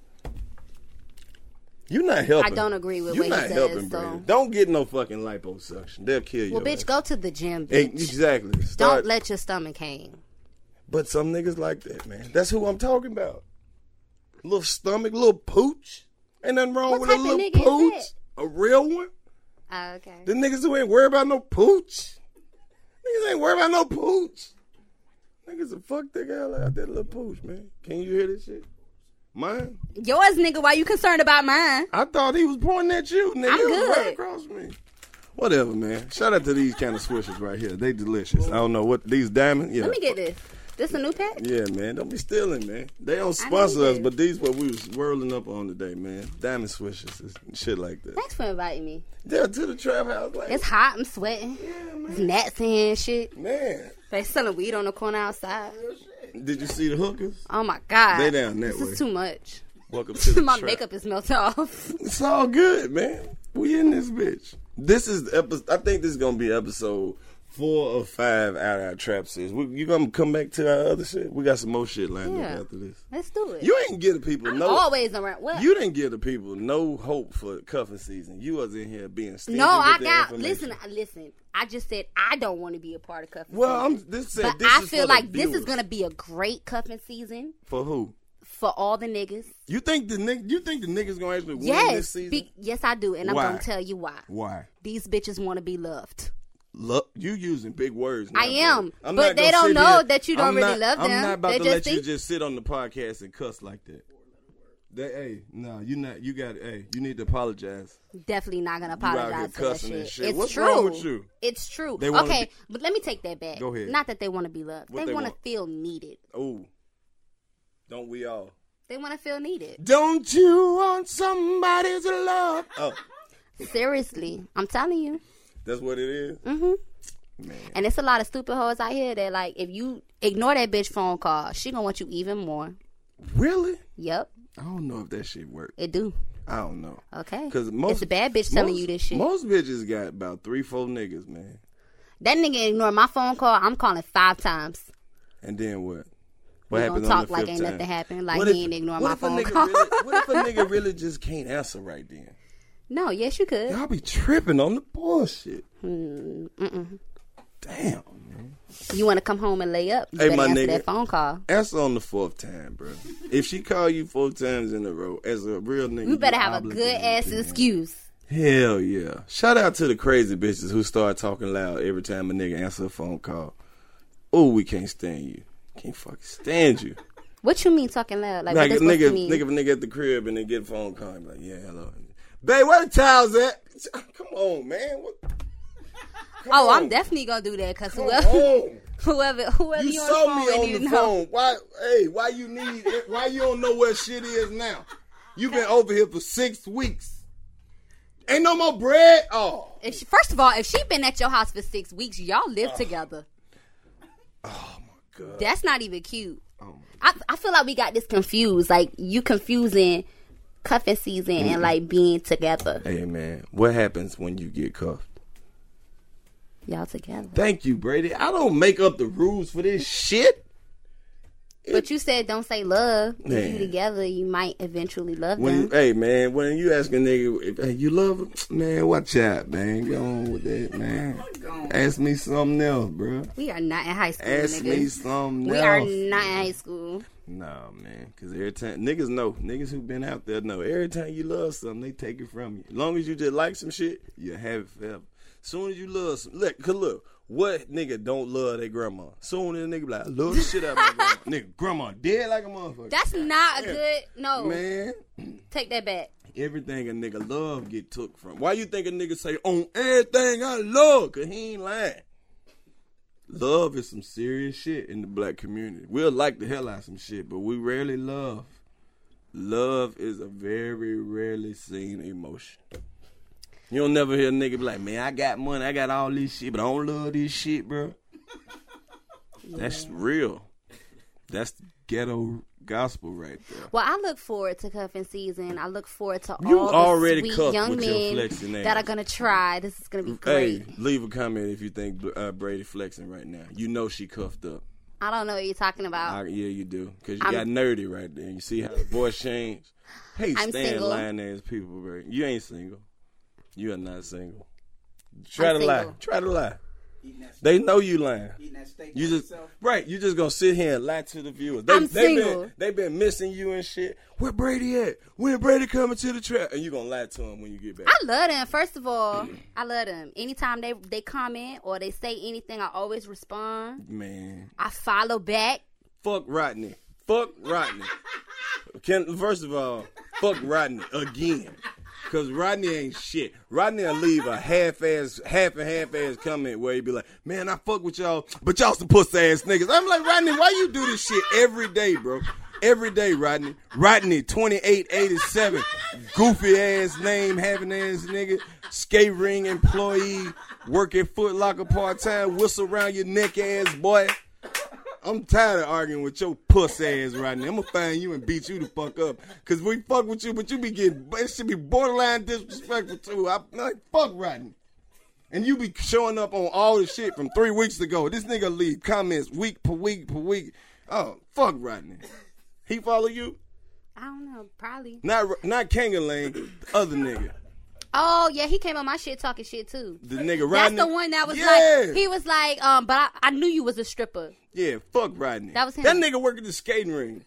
You're not helping. I don't agree with You're what not he helping, says. Brandon. So. Don't get no fucking liposuction. They'll kill you. Well, bitch, go to the gym, bitch. Exactly. Don't let your stomach hang. But some niggas like that, man. That's who I'm talking about. Little stomach, little pooch. Ain't nothing wrong What with a type of little nigga is pooch. that? A real one. Okay. The niggas who ain't worried about no pooch. Niggas ain't worried about no pooch. Niggas a fuck the hell out that little pooch, man. Can you hear this shit? Mine? Yours, nigga, why you concerned about mine? I thought he was pointing at you, nigga. I'm He was good. right across from me. Whatever, man. Shout out to these kind of swishers right here. They delicious. I don't know what these diamonds. Yeah. Let me get this. This a new pack? Yeah, man. Don't be stealing, man. They don't I sponsor need us, this. but these what we was whirling up on today, man. Diamond swishers and shit like that. Thanks for inviting me. Yeah, to the trap house. Like, It's hot. I'm sweating. There's gnats in here and shit. man. They selling weed on the corner outside. Did you see the hookers? Oh, my God. They down that This way. is too much. Welcome to the My trap. makeup is melted off. It's all good, man. We in this bitch. This is I think this is gonna be episode 4 or 5 out of our trap series. You gonna come back to our other shit? We got some more shit lined Yeah. up after this. Let's do it. You ain't give the people I'm no. always around. What? You didn't give the people no hope for cuffing season. You was in here being stingy No, I with the got. information. Listen. I just said I don't want to be a part of cuffing Well, season. This But I is feel for the like this is viewers. gonna be a great cuffing season For who? for all the niggas. You think the niggas gonna actually win this Yes, season? yes, I do, and I'm Why? gonna tell you why. Why? These bitches want to be loved. Look, you using big words now, I am, bro. I'm but not they gonna don't sit know here- that you don't I'm really not- love them. I'm not about They to just let you think- just sit on the podcast and cuss like that. Hey, no, you not. You got. Hey, you need to apologize. Definitely not gonna out here apologize for that cussing and shit. shit. It's What's true. wrong with you? It's true. They wanna Okay, be- but let me take that back. Go ahead. Not that they want to be loved. What They they want to want? feel needed. Oh, don't we all? They want to feel needed. Don't you want somebody to love? Oh, Seriously, I'm telling you. that's what it is. Mhm. Man, And it's a lot of stupid hoes out here that like if you ignore that bitch phone call, she gonna want you even more. really? Yep, I don't know if that shit works. it do. I don't know. Okay. Cause most it's a bad bitch telling you this shit. Most bitches got about 3-4 niggas, man. That nigga ignore my phone call. I'm calling 5 times. And then what? We What gonna happens talk on the like fifth ain't time? nothing happened. Like What he if- ain't ignore what my if a phone nigga call. what if a nigga really just can't answer right then? No, yes you could. Y'all be tripping on the bullshit. Mm-mm. Damn. You want to come home and lay up? You Hey, better my answer nigga. that phone call. Answer on the 4th time, bro. If she call you 4 times in a row, as a real nigga, You better you have a obligated good ass to. excuse. Hell yeah. Shout out to the crazy bitches who start talking loud every time a nigga answer a phone call. Oh, we can't stand you. Can't fucking stand you. What you mean talking loud? Like, Like what a this supposed to nigga, mean? if a nigga at the crib and they get a phone call, and be like, yeah, hello. Babe, where the towels at? Come on, man. What? Come Oh, on. I'm definitely gonna do that because Come whoever, on. whoever You you saw on me the phone on with, the you know. phone. Why you need it? Why you don't know where shit is now? You been over here for 6 weeks. Ain't no more bread? Oh. First of all, if she been at your house for 6 weeks, y'all live together. Oh my God. That's not even cute. Oh I feel like we got this confused. Like you confusing cuffing season and like being together. Hey man, what happens when you get cuffed? Y'all together. Thank you, Brady. I don't make up the rules for this shit. But you said don't say love. If Man. you together, you might eventually love When them. you, hey man, when you ask a nigga, if, hey, you love him, man, watch out, man. Go on with that, man. Ask me something else, bro. We are not in high school, Ask nigga. me something We else. are not in high school. Nah, man, because every time niggas know, niggas who been out there know. Every time you love something, they take it from you. As long as you just like some shit, you have it forever. Soon as you love some, look, what nigga don't love their grandma? Soon as a nigga be like, I love the shit out of my grandma. Nigga, grandma dead like a motherfucker. That's not a good. No, Man, take that back. everything a nigga love get took from. Why you think a nigga say, on everything I love? Because he ain't lying. Love is some serious shit in the black community. We'll like the hell out of some shit, but we rarely love. Love is a very rarely seen emotion. You don't never hear a nigga be like, man, I got money, I got all this shit, but I don't love this shit, bro. That's real. That's ghetto gospel right there. Well, I look forward to cuffing season. I look forward to You all the already sweet cuffed young with your men flexing ass. that are going to try. This is going to be great. Hey, leave a comment if you think Brady flexing right now. You know she cuffed up. I don't know what you're talking about. Yeah, you do. Because you got nerdy right there. You see how the voice changed? Hey, I'm stand single. lying ass people, bro. You ain't single. You are not single. Try I'm to lie. single. Try to lie. Eating that steak, They know you lying. eating that steak You by just yourself. right. You just gonna sit here and lie to the viewers. I'm single. They been missing you and shit. Where Brady at? When Brady coming to the trap? And you gonna lie to him when you get back. I love them. First of all, I love them. Anytime they comment or they say anything, I always respond. Man, I follow back. fuck Rodney. Fuck Rodney. First of all, fuck Rodney again. Cause Rodney ain't shit. Rodney will leave a half and half-ass comment where he be like, man, I fuck with y'all, but y'all some pussy ass niggas. I'm like, Rodney, why you do this shit every day, bro? Every day, Rodney. Rodney, 2887, goofy ass name having ass nigga, skate ring employee, work at Foot Locker part-time, whistle around your neck ass boy. I'm tired of arguing with your puss ass right now. I'm gonna find you and beat you the fuck up. Cause we fuck with you, but you be getting, it should be borderline disrespectful too. I'm like, fuck Rodney. And you be showing up on all the shit from 3 weeks ago. This nigga leave comments week per week per week. Oh, fuck Rodney. He follow you? I don't know, probably. Not Kangalang, the other nigga. Oh yeah, he came on my shit talking shit too. The nigga That's Rodney. the one that was Yeah. like, he was like, but I knew you was a stripper. Yeah, fuck Rodney. That was him. That nigga work at the skating ring.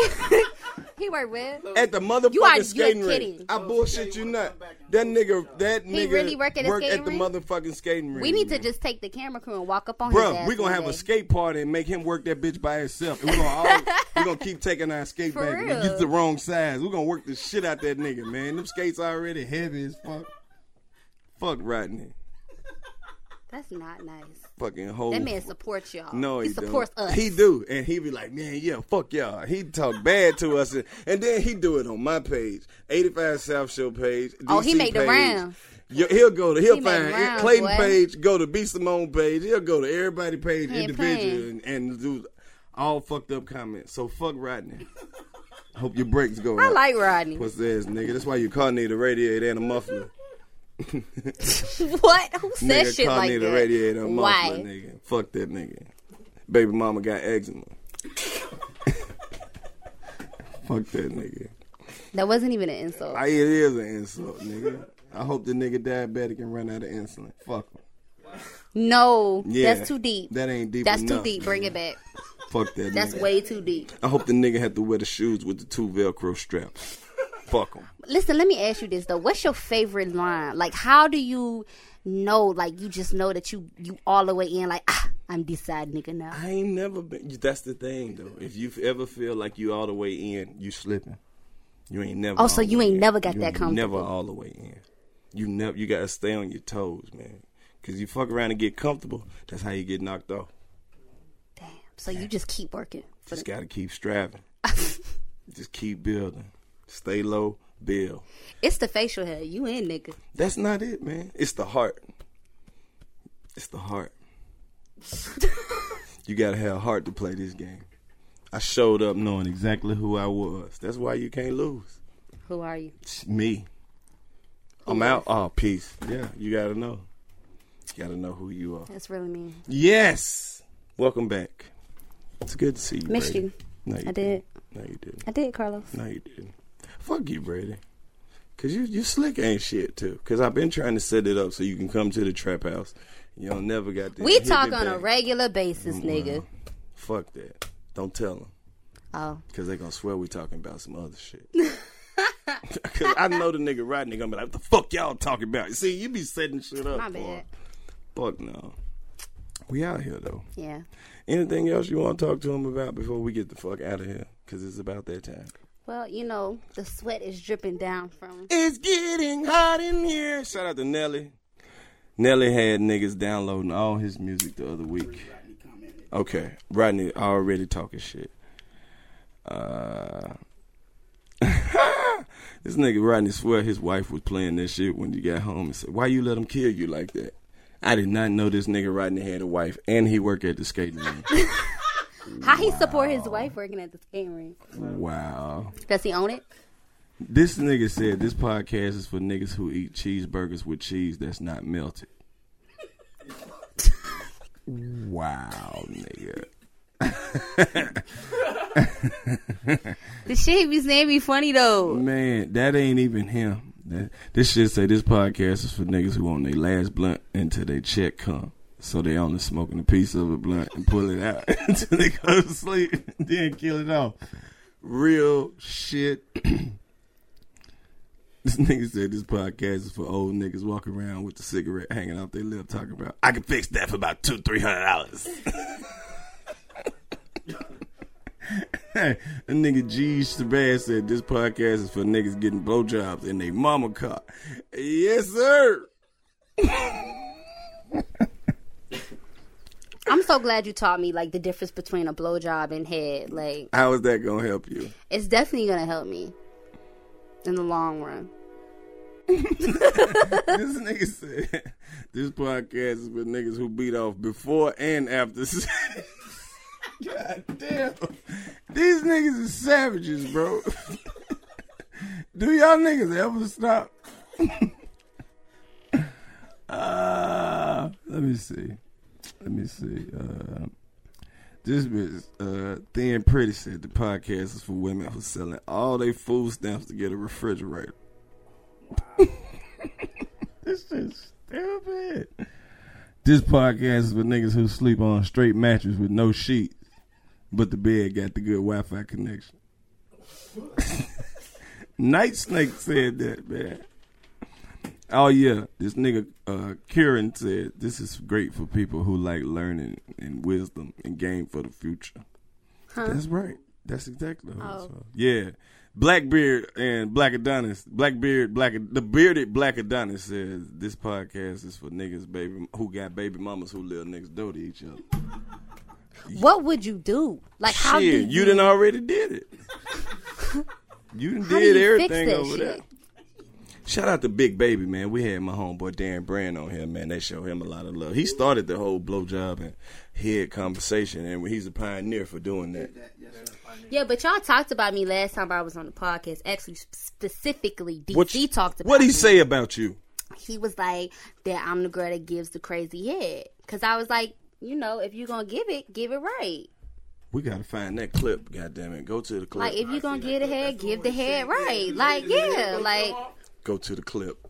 He worked with. At the motherfucking You're skating ring. kidding. I bullshit you not. That nigga really work at a skating the ring? motherfucking skating ring. We need to man. just take the camera crew and walk up on his Bruh, ass. we gonna one have day. a skate party and make him work that bitch by himself. And we gonna keep taking our skate For back. And real. get the wrong size. We gonna work the shit out that nigga, man. Them skates already heavy as fuck. Fuck Rodney. That's not nice. Fucking whole. That man supports y'all. No, he supports don't. us. He do, and he be like, man, yeah, fuck y'all. He talk bad to us, and then he do it on my page, 85 South Show page. Oh, he DC made the page. rounds. He'll He made find rounds, Clayton boy. page, go to B Simone page. He'll go to everybody page He ain't individually and do all fucked up comments. So fuck Rodney. Hope your brakes go. I out. like Rodney. Pussy ass nigga. That's why you car need a radiator and a muffler. What? Who said Nigga shit car like need that? a radiator and a muffler, Why? nigga. Fuck that nigga. Baby mama got eczema. Fuck that nigga. That wasn't even an insult. It is an insult, nigga. I hope the nigga diabetic and run out of insulin. Fuck him. No, Yeah, that's too deep. That ain't deep That's enough. too deep. Bring it back. Fuck that That's nigga. way too deep. I hope the nigga had to wear the shoes with the 2 Velcro straps. Fuck him. Listen, let me ask you this though. What's your favorite line? Like, how do you know? Like, you just know that you all the way in. Like, I'm this side nigga now. I ain't never been. That's the thing, though. If you ever feel like you all the way in, you slipping. You ain't never. Oh, so all the you way ain't in. never got You that ain't comfortable. Never all the way in. You gotta stay on your toes, man. Cause you fuck around and get comfortable. That's how you get knocked off. Damn. So you just keep working. Just gotta keep striving. Just keep building. Stay low, build. It's the facial hair. You in, nigga. That's not it, man. It's the heart. It's the heart. You gotta have a heart to play this game. I showed up knowing exactly who I was. That's why you can't lose. Who are you? It's me. I'm out. Oh, peace. Yeah, you gotta know. You gotta know who you are. That's really mean. Yes. Welcome back. It's good to see you. Missed Brady. you. No, you I did. No, you didn't. I did, Carlos. No, you didn't. Fuck you, Brady. Cause you slick ain't shit too. Cause I've been trying to set it up so you can come to the trap house. You don't never got this. We hit talk it on a back. regular basis, Well, nigga. Fuck that. Don't tell them. Oh. Cause they gonna swear we talking about some other shit. Cause I know the nigga Rodney gonna be like, what the fuck y'all talking about? See, you be setting shit up. My for bad. him. Fuck no. We out here though. Yeah. Anything else you want to talk to him about before we get the fuck out of here? Cause it's about that time. Well, you know, the sweat is dripping down from. It's getting hot in here. Shout out to Nelly. Nelly had niggas downloading all his music the other week. Okay, Rodney already talking shit. This nigga Rodney swear his wife was playing that shit when you got home and said, "Why you let him kill you like that?" I did not know this nigga Rodney had a wife and he worked at the skating rink. How he support his wife working at the skating rink? Wow. Does he own it? This nigga said this podcast is for niggas who eat cheeseburgers with cheese that's not melted. Wow, nigga. The shit he be saying be funny though. Man, that ain't even him. This shit say this podcast is for niggas who on their last blunt until they check come. So they only smoking a piece of a blunt and pull it out until they go to sleep and then kill it off. Real shit. This nigga said this podcast is for old niggas walking around with the cigarette hanging out their lip talking about, I can fix that for about $200-$300. Hey, that nigga G. Shabazz said this podcast is for niggas getting blowjobs in their mama car. Yes, sir. I'm so glad you taught me like the difference between a blowjob and head. Like, how is that gonna help you? It's definitely gonna help me in the long run. This nigga said this podcast is for niggas who beat off before and after sex. God damn. These niggas are savages, bro. Do y'all niggas ever stop? Let me see. This bitch, Thin Pretty said the podcast is for women who selling all their food stamps to get a refrigerator. This is stupid. This podcast is for niggas who sleep on a straight mattress with no sheets, but the bed got the good Wi-Fi connection. Night Snake said that, man. Oh yeah, this nigga Kieran said this is great for people who like learning and wisdom and game for the future. Huh? That's right. That's exactly what I saw. Yeah. Blackbeard and Black Adonis. The bearded Black Adonis says this podcast is for niggas who got baby mamas who live next door to each other. What would you do? Like, how do you done already did it. You done did everything over shit? There. Shout out to Big Baby, man. We had my homeboy Darren Brand on here, man. They show him a lot of love. He started the whole blowjob and head conversation, and he's a pioneer for doing that. Yeah, but y'all talked about me last time I was on the podcast. Actually, specifically, DC talked about me. What'd he say about you? He was like that I'm the girl that gives the crazy head. Because I was like, you know, if you're going to give it right. We got to find that clip, goddammit. Go to the clip. Like, if you're going to give the head, give the head right. Like, yeah, like... Go to the clip.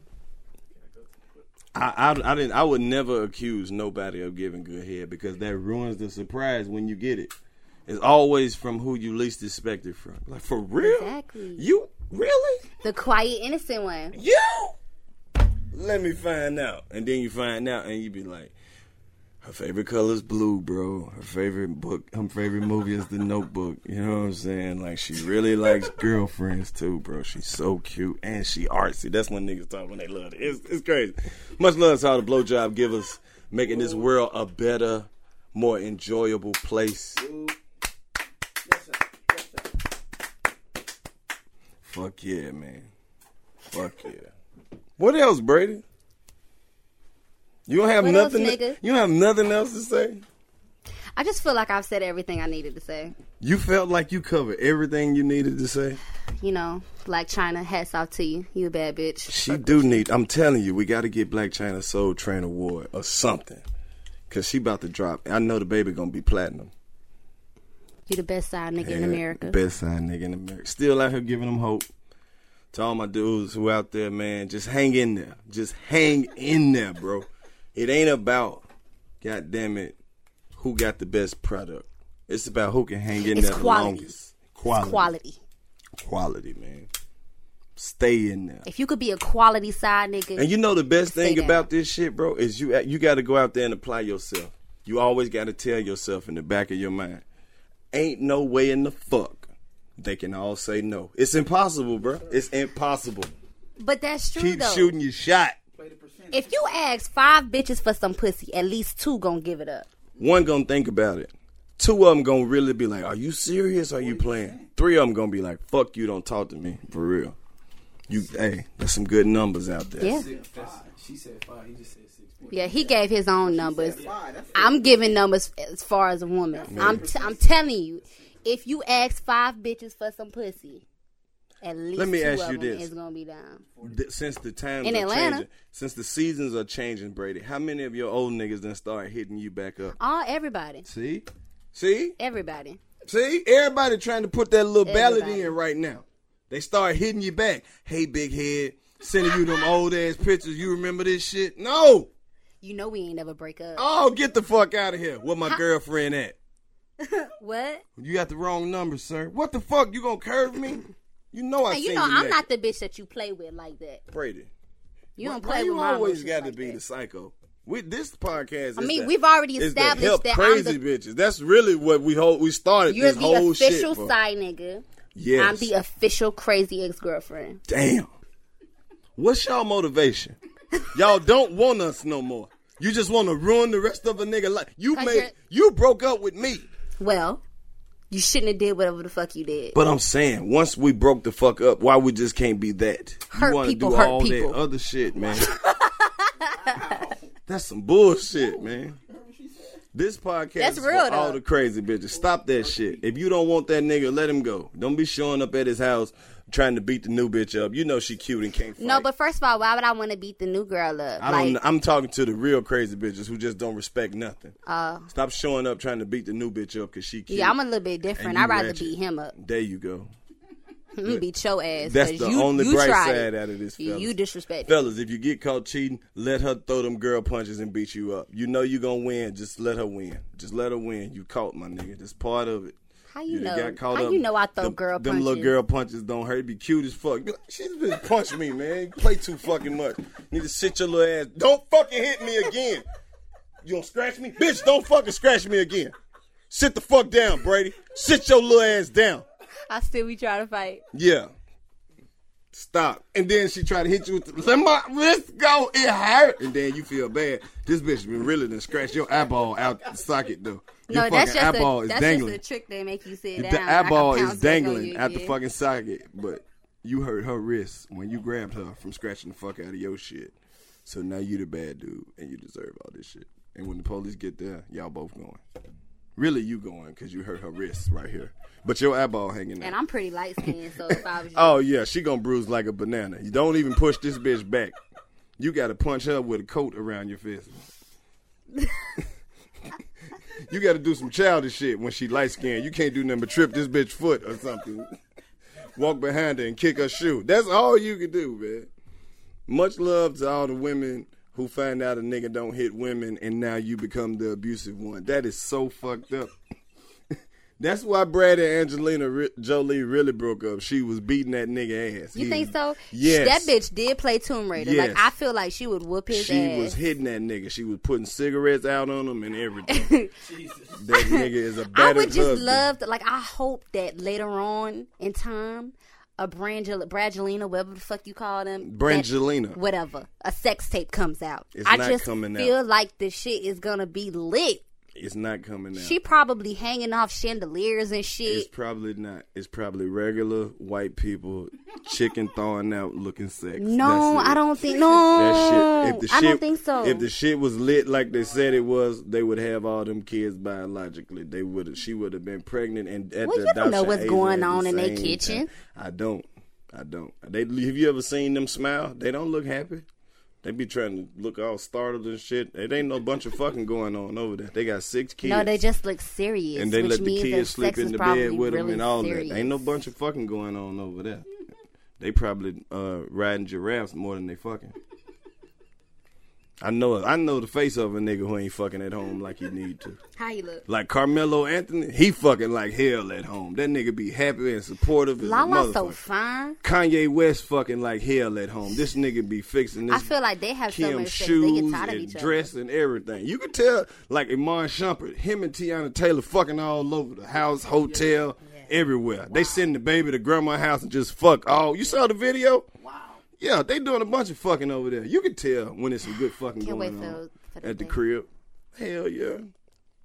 I would never accuse nobody of giving good head because that ruins the surprise when you get it. It's always from who you least expect it from. Like, for real? Exactly. You? Really? The quiet, innocent one. You? Let me find out. And then you find out and you be like, her favorite color is blue, bro. Her favorite movie is The Notebook. You know what I'm saying? Like, she really likes Girlfriends, too, bro. She's so cute, and she artsy. That's when niggas talk when they love it. It's crazy. Much love to all the blowjob givers, making this world a better, more enjoyable place. Fuck yeah, man. Fuck yeah. What else, Brady? You don't have nothing. You don't have nothing else to say. I just feel like I've said everything I needed to say. You felt like you covered everything you needed to say. You know, Black China. Hats off to you. You a bad bitch. She do need. I'm telling you, we got to get Black China Soul Train Award or something, cause she about to drop. I know the baby gonna be platinum. You the best side nigga in America. Best side nigga in America. Still out here giving them hope. To all my dudes who out there, man, just hang in there. Just hang in there, bro. It ain't about, goddamn it, who got the best product. It's about who can hang in there the longest. Quality. Quality, man. Stay in there. If you could be a quality side nigga. And you know the best thing about this shit, bro, is you got to go out there and apply yourself. You always got to tell yourself in the back of your mind, ain't no way in the fuck they can all say no. It's impossible, bro. It's impossible. But that's true, Keep though. shooting your shot. If you ask 5 bitches for some pussy, at least 2 gonna give it up. 1 gonna think about it. 2 of them gonna really be like, are you serious? Are you playing? 3 of them gonna be like, fuck you, don't talk to me. For real. Hey, there's some good numbers out there. Yeah. She said 5. He just said 6. Yeah, he gave his own numbers. I'm giving numbers as far as a woman. I'm telling you, if you ask 5 bitches for some pussy, at least Let me 2 ask of you them this. is gonna be down. Since the times In are Atlanta. changing, since the seasons are changing, Brady, how many of your old niggas done start hitting you back up? Everybody, See? everybody. See? Everybody trying to put that little ballad Everybody. in right now. They start hitting you back. Hey, big head, sending you them old ass pictures. You remember this shit? No. You know we ain't never break up. Oh, get the fuck out of here. Where my girlfriend at? What? You got the wrong number, sir. What the fuck? You gonna curve me? You know I And seen you know you I'm naked. not the bitch that you play with like that. Brady. You don't Why play you with my always emotions got to like be that. the psycho. This podcast. I is mean, the- we've already is to established help that crazy I'm the bitches. That's really what we started you're this the whole official shit for. side nigga. Yes. I'm the official crazy ex-girlfriend. Damn. What's y'all motivation? Y'all don't want us no more. You just want to ruin the rest of a nigga life. You broke up with me. Well, you shouldn't have did whatever the fuck you did. But I'm saying, once we broke the fuck up, why we just can't be that? Hurt you want to people do hurt all people. that other shit, man. That's some bullshit, man. This podcast That's is real, for all though. the crazy bitches. Stop that shit. If you don't want that nigga, let him go. Don't be showing up at his house trying to beat the new bitch up. You know she cute and can't fight. No, but first of all, why would I want to beat the new girl up? I'm talking to the real crazy bitches who just don't respect nothing. Stop showing up trying to beat the new bitch up because she cute. Yeah, I'm a little bit different. and you I'd rather ratchet. beat him up. There you go. I'm gonna beat your ass. That's 'cause the you, only you bright tried side it. out of this, fellas. You disrespect. Fellas, if you get caught cheating, let her throw them girl punches and beat you up. You know you gonna win. Just let her win. Just let her win. You caught, my nigga. That's part of it. How you know? Got caught How up. you know I throw girl Them punches? little girl punches don't hurt. Be cute as fuck. Be like, she's been punch me, man. You play too fucking much. Need to sit your little ass. Don't fucking hit me again. You gonna scratch me? Bitch, don't fucking scratch me again. Sit the fuck down, Brady. Sit your little ass down. I still be trying to fight. Yeah. Stop. And then she try to hit you with the, let my wrist go. It hurt. And then you feel bad. This bitch been really done scratch your eyeball out the socket, though. Your No, that's fucking just eyeball a, is that's dangling. just a trick they make you sit down. The I can eyeball pounce is back on dangling you out the again. fucking socket. But you hurt her wrist when you grabbed her from scratching the fuck out of your shit. So now you the bad dude and you deserve all this shit. And when the police get there, y'all both going. Really, you going because you hurt her wrist right here. But your eyeball hanging out. And I'm pretty light skinned, so if I was you, Oh, yeah, she gonna bruise like a banana. You don't even push this bitch back. You gotta punch her with a coat around your fist. You gotta do some childish shit when she light skinned. You can't do nothing but trip this bitch foot or something. Walk behind her and kick her shoe. That's all you can do, man. Much love to all the women who find out a nigga don't hit women and now you become the abusive one. That is so fucked up. That's why Brad and Angelina Jolie really broke up. She was beating that nigga ass. you think so? Yes. That bitch did play Tomb Raider. Yes. Like I feel like she would whoop his She ass. was hitting that nigga. She was putting cigarettes out on him and everything. That nigga is a I battered would just husband. love to, like, I hope that later on in time, a Brangelina, whatever the fuck you call them. Brangelina. Whatever. A sex tape comes out. It's I not just coming out. feel like the shit is gonna be lit. It's not coming out. She probably hanging off chandeliers and shit. It's probably not. It's probably regular white people, chicken thawing out looking sex. No, That's it. I don't think. No, That shit. If the shit, I don't think so. If the shit was lit like they said it was, they would have all them kids biologically. She would have been pregnant and at Well, the you don't know adoption what's age going at the on in their same kitchen. time. I don't. Have you ever seen them smile? They don't look happy. They be trying to look all startled and shit. It ain't no bunch of fucking going on over there. They got 6 kids. No, they just look serious. and they which let the means kids that sleep sex in is the probably bed with them really and all serious. that. Ain't no bunch of fucking going on over there. They probably riding giraffes more than they fucking. I know the face of a nigga who ain't fucking at home like he need to. How you look? Like Carmelo Anthony, he fucking like hell at home. That nigga be happy and supportive as a Lala's so motherfucker. fine. Kanye West fucking like hell at home. This nigga be fixing this. I feel like they have so Kim much sex, they get shoes tired of and each dress and everything. You could tell, like Iman Shumpert, him and Tiana Taylor fucking all over the house, hotel, everywhere. They send the baby to grandma's house and just fuck all. You saw the video? Wow. Yeah, they doing a bunch of fucking over there. You can tell when it's some good fucking Can't going wait on for the at the day. crib. Hell yeah.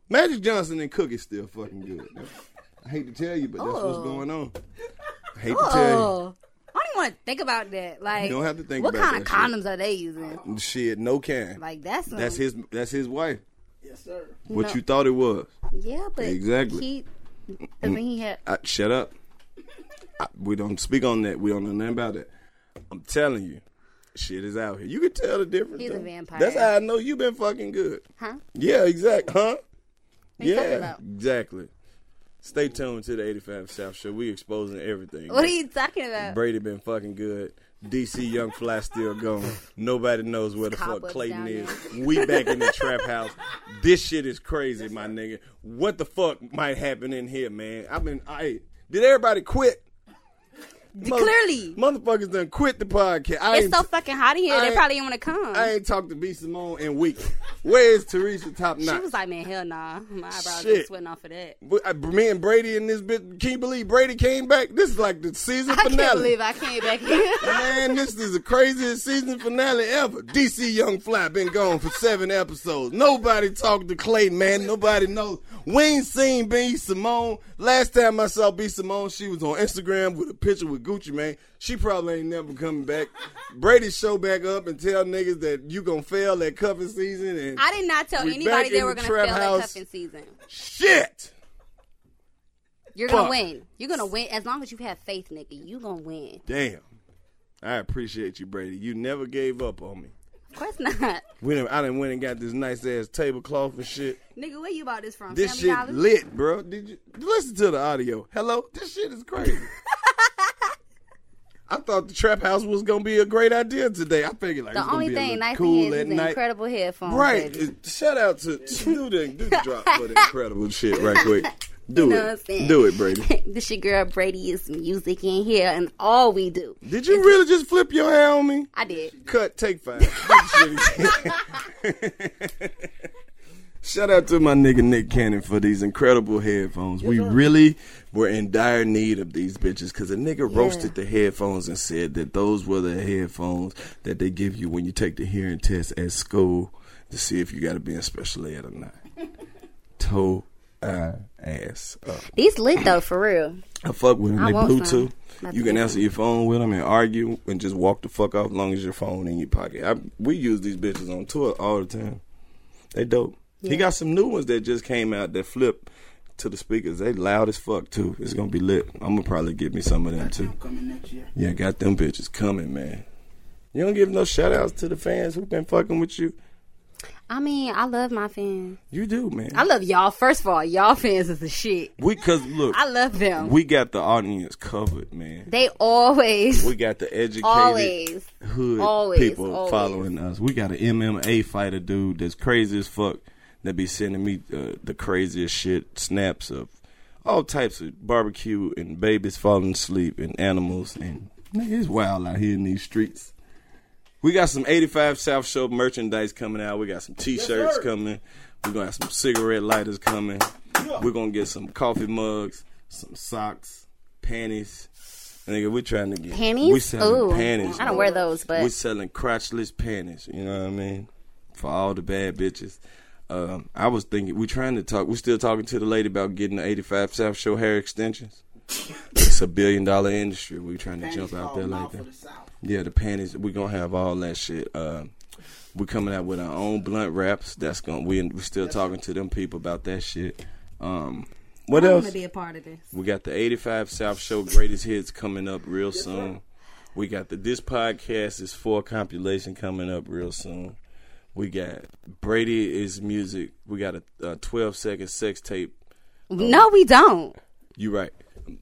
Magic Johnson and Cookie still fucking good. I hate to tell you, but that's what's going on. I hate to tell you. I don't even want to think about that. Like, You don't have to think what about kind of that condoms are they using? Shit, no can. Like, that's his wife. Yes, sir. What No. you thought it was. Yeah, but Exactly. I mean, he had. Shut up. We don't speak on that. We don't know nothing about that. I'm telling you, shit is out here. You can tell the difference. He's a though. vampire. That's how I know you been fucking good. Huh? Yeah, exactly. Huh? What you talking Yeah, about? exactly. Stay tuned to the 85 South Show. We exposing everything. What are you talking about? Brady been fucking good. DC Young Fly still gone. Nobody knows where the fuck Cobwebs Clayton down is. there. We back in the trap house. This shit is crazy, my nigga. What the fuck might happen in here, man? Did everybody quit? Clearly. Motherfuckers done quit the podcast. It's so fucking hot in here. They probably didn't want to come. I ain't talked to B. Simone in weeks. Where is Teresa Top She Notch? was like, man, hell nah. My eyebrows Shit. are sweating off of that. Me and Brady in this bitch. Can you believe Brady came back? This is like the season I finale. can't believe I came back here. Man, this is the craziest season finale ever. DC Young Fly been gone for 7 episodes. Nobody talked to Clayton, man. Nobody knows. We ain't seen B. Simone. Last time I saw B. Simone, she was on Instagram with a picture with Gucci, man. She probably ain't never coming back. Brady show back up and tell niggas that you gonna fail at cuffing season. And I did not tell we anybody back they in were the going to trap fail house. that cuffing season. Shit. You're going to Fuck. win. You're going to win. As long as you have faith, nigga, you going to win. Damn. I appreciate you, Brady. You never gave up on me. Of course not. I done went and got this nice ass tablecloth and shit. Nigga, where you bought this from? This Family shit Dollar? lit, bro. Did you listen to the audio? Hello? This shit is crazy. I thought the trap house was gonna be a great idea today. I figured like The it's gonna only be a thing little nice cool in here at is the night. incredible headphones. Right. baby. Shout out to do the drop for the incredible shit right quick. Do You know what I'm it. saying? Do it, Brady. This your girl Brady is music in here, and all we do. Did you really just flip your hair on me? I did. Cut, take 5. Shout out to my nigga Nick Cannon for these incredible headphones. We really were in dire need of these bitches because a nigga roasted the headphones and said that those were the headphones that they give you when you take the hearing test at school to see if you got to be in special ed or not. Toe ass up. These lit though, for real. I fuck with them. I They want Bluetooth. some. That's You can good. answer your phone with them and argue and just walk the fuck off as long as your phone in your pocket. We use these bitches on tour all the time. They dope. He Yeah. got some new ones that just came out that flip to the speakers. They loud as fuck too. It's gonna be lit. I'm gonna probably get me some of them too. Coming next year. Yeah, got them bitches coming, man. You don't give no shout outs to the fans who been fucking with you. I mean, I love my fans. You do, man. I love y'all. First of all, y'all fans is the shit. Cause look, I love them. we got the audience covered, man. They always, We got the educated always. hood Always, people always. following us. We got an MMA fighter dude that's crazy as fuck that be sending me the craziest shit, snaps of all types of barbecue and babies falling asleep and animals. And nigga, it's wild out here in these streets. We got some 85 South Show merchandise coming out. We got some T-shirts coming. We're going to have some cigarette lighters coming. We're going to get some coffee mugs, some socks, panties. Nigga, we're trying to get... Panties? We selling Ooh, panties. I don't wear those, but We're selling crotchless panties. You know what I mean? For all the bad bitches. I was thinking... We're still talking to the lady about getting the 85 South Show hair extensions. It's $1 billion industry. We're trying to jump out there like that. Yeah, the panties. We're gonna have all that shit. We're coming out with our own blunt wraps. We're still talking to them people about that shit. What I else? want to be a part of this. We got the 85 South Show greatest hits coming up real soon. We got This Podcast is 4 compilation coming up real soon. We got Brady is Music. We got a 12-second sex tape. No, we don't. You right.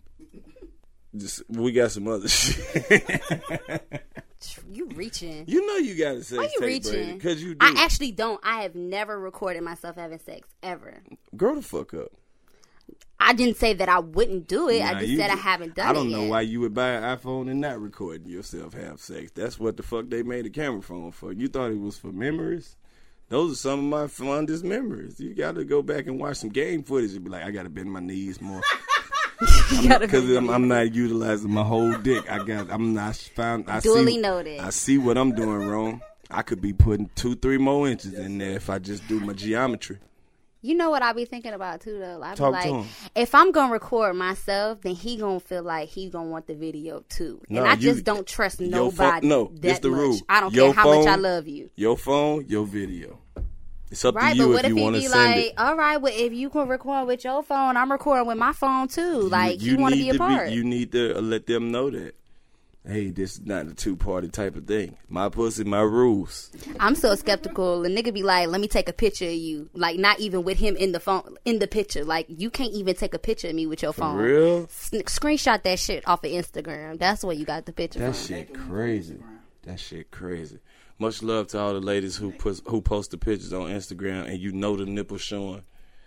We got some other shit. You reaching. You know you got to say Why you reaching? because you do. I actually don't. I have never recorded myself having sex, ever. Grow the fuck up. I didn't say that I wouldn't do it. Nah, I just you said I just- haven't done it I don't know yet. why you would buy an iPhone and not recording yourself have sex. That's what the fuck they made a camera phone for. You thought it was for memories? Those are some of my fondest memories. You got to go back and watch some game footage and be like, I got to bend my knees more. Because I'm not utilizing my whole dick. I'm not found. Duly noted. I see what I'm doing wrong. I could be putting 2-3 more inches in there if I just do my geometry. You know what I be thinking about too, though. I be Talk to him. like, if I'm gonna record myself, then he gonna feel like he gonna want the video too, No, and I you- just don't trust your nobody. No, that this the much. rule. I don't Your care how much I phone, love you. Your phone, your video. It's up Right, to but you what if if you he want to be send like, it. all right, well, if you can record with your phone, I'm recording with my phone too. Like, you want to be a part. You need to let them know that. Hey, this is not a 2-party type of thing. My pussy, my rules. I'm so skeptical. A nigga be like, let me take a picture of you. Like, not even with him in the phone, in the picture. Like, you can't even take a picture of me with your phone. For real? Screenshot that shit off of Instagram. That's where you got the picture That from. shit crazy. That shit crazy. Much love to all the ladies who post the pictures on Instagram and you know the nipple showing.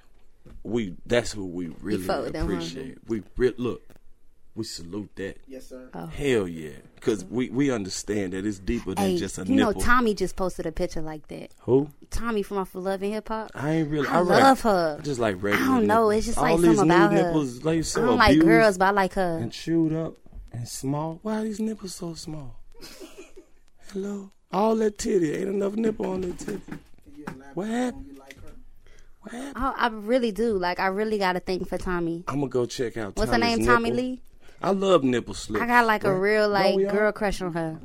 That's who we really fuck with them, huh? appreciate. Look, we salute that. Yes, sir. Oh. Hell yeah. Because we understand that it's deeper than Hey, just a you nipple. know, Tommy just posted a picture like that. Who? Tommy from Off of Love and Hip Hop. I ain't really. I love her. I just like regular. I don't know. nipples. It's just all like these something new about her. nipples, like so I don't like abused girls, but I like her. and chewed up and small. Why are these nipples so small? Hello, all that titty ain't enough nipple on that titty. What happened? What happened? Oh, I really do. Like, I really got a thing for Tommy. I'm gonna go check out. What's her Tommy's name? Tommy nipple. Lee? I love nipple slips. I got like a Right? real like we all? girl crush on her.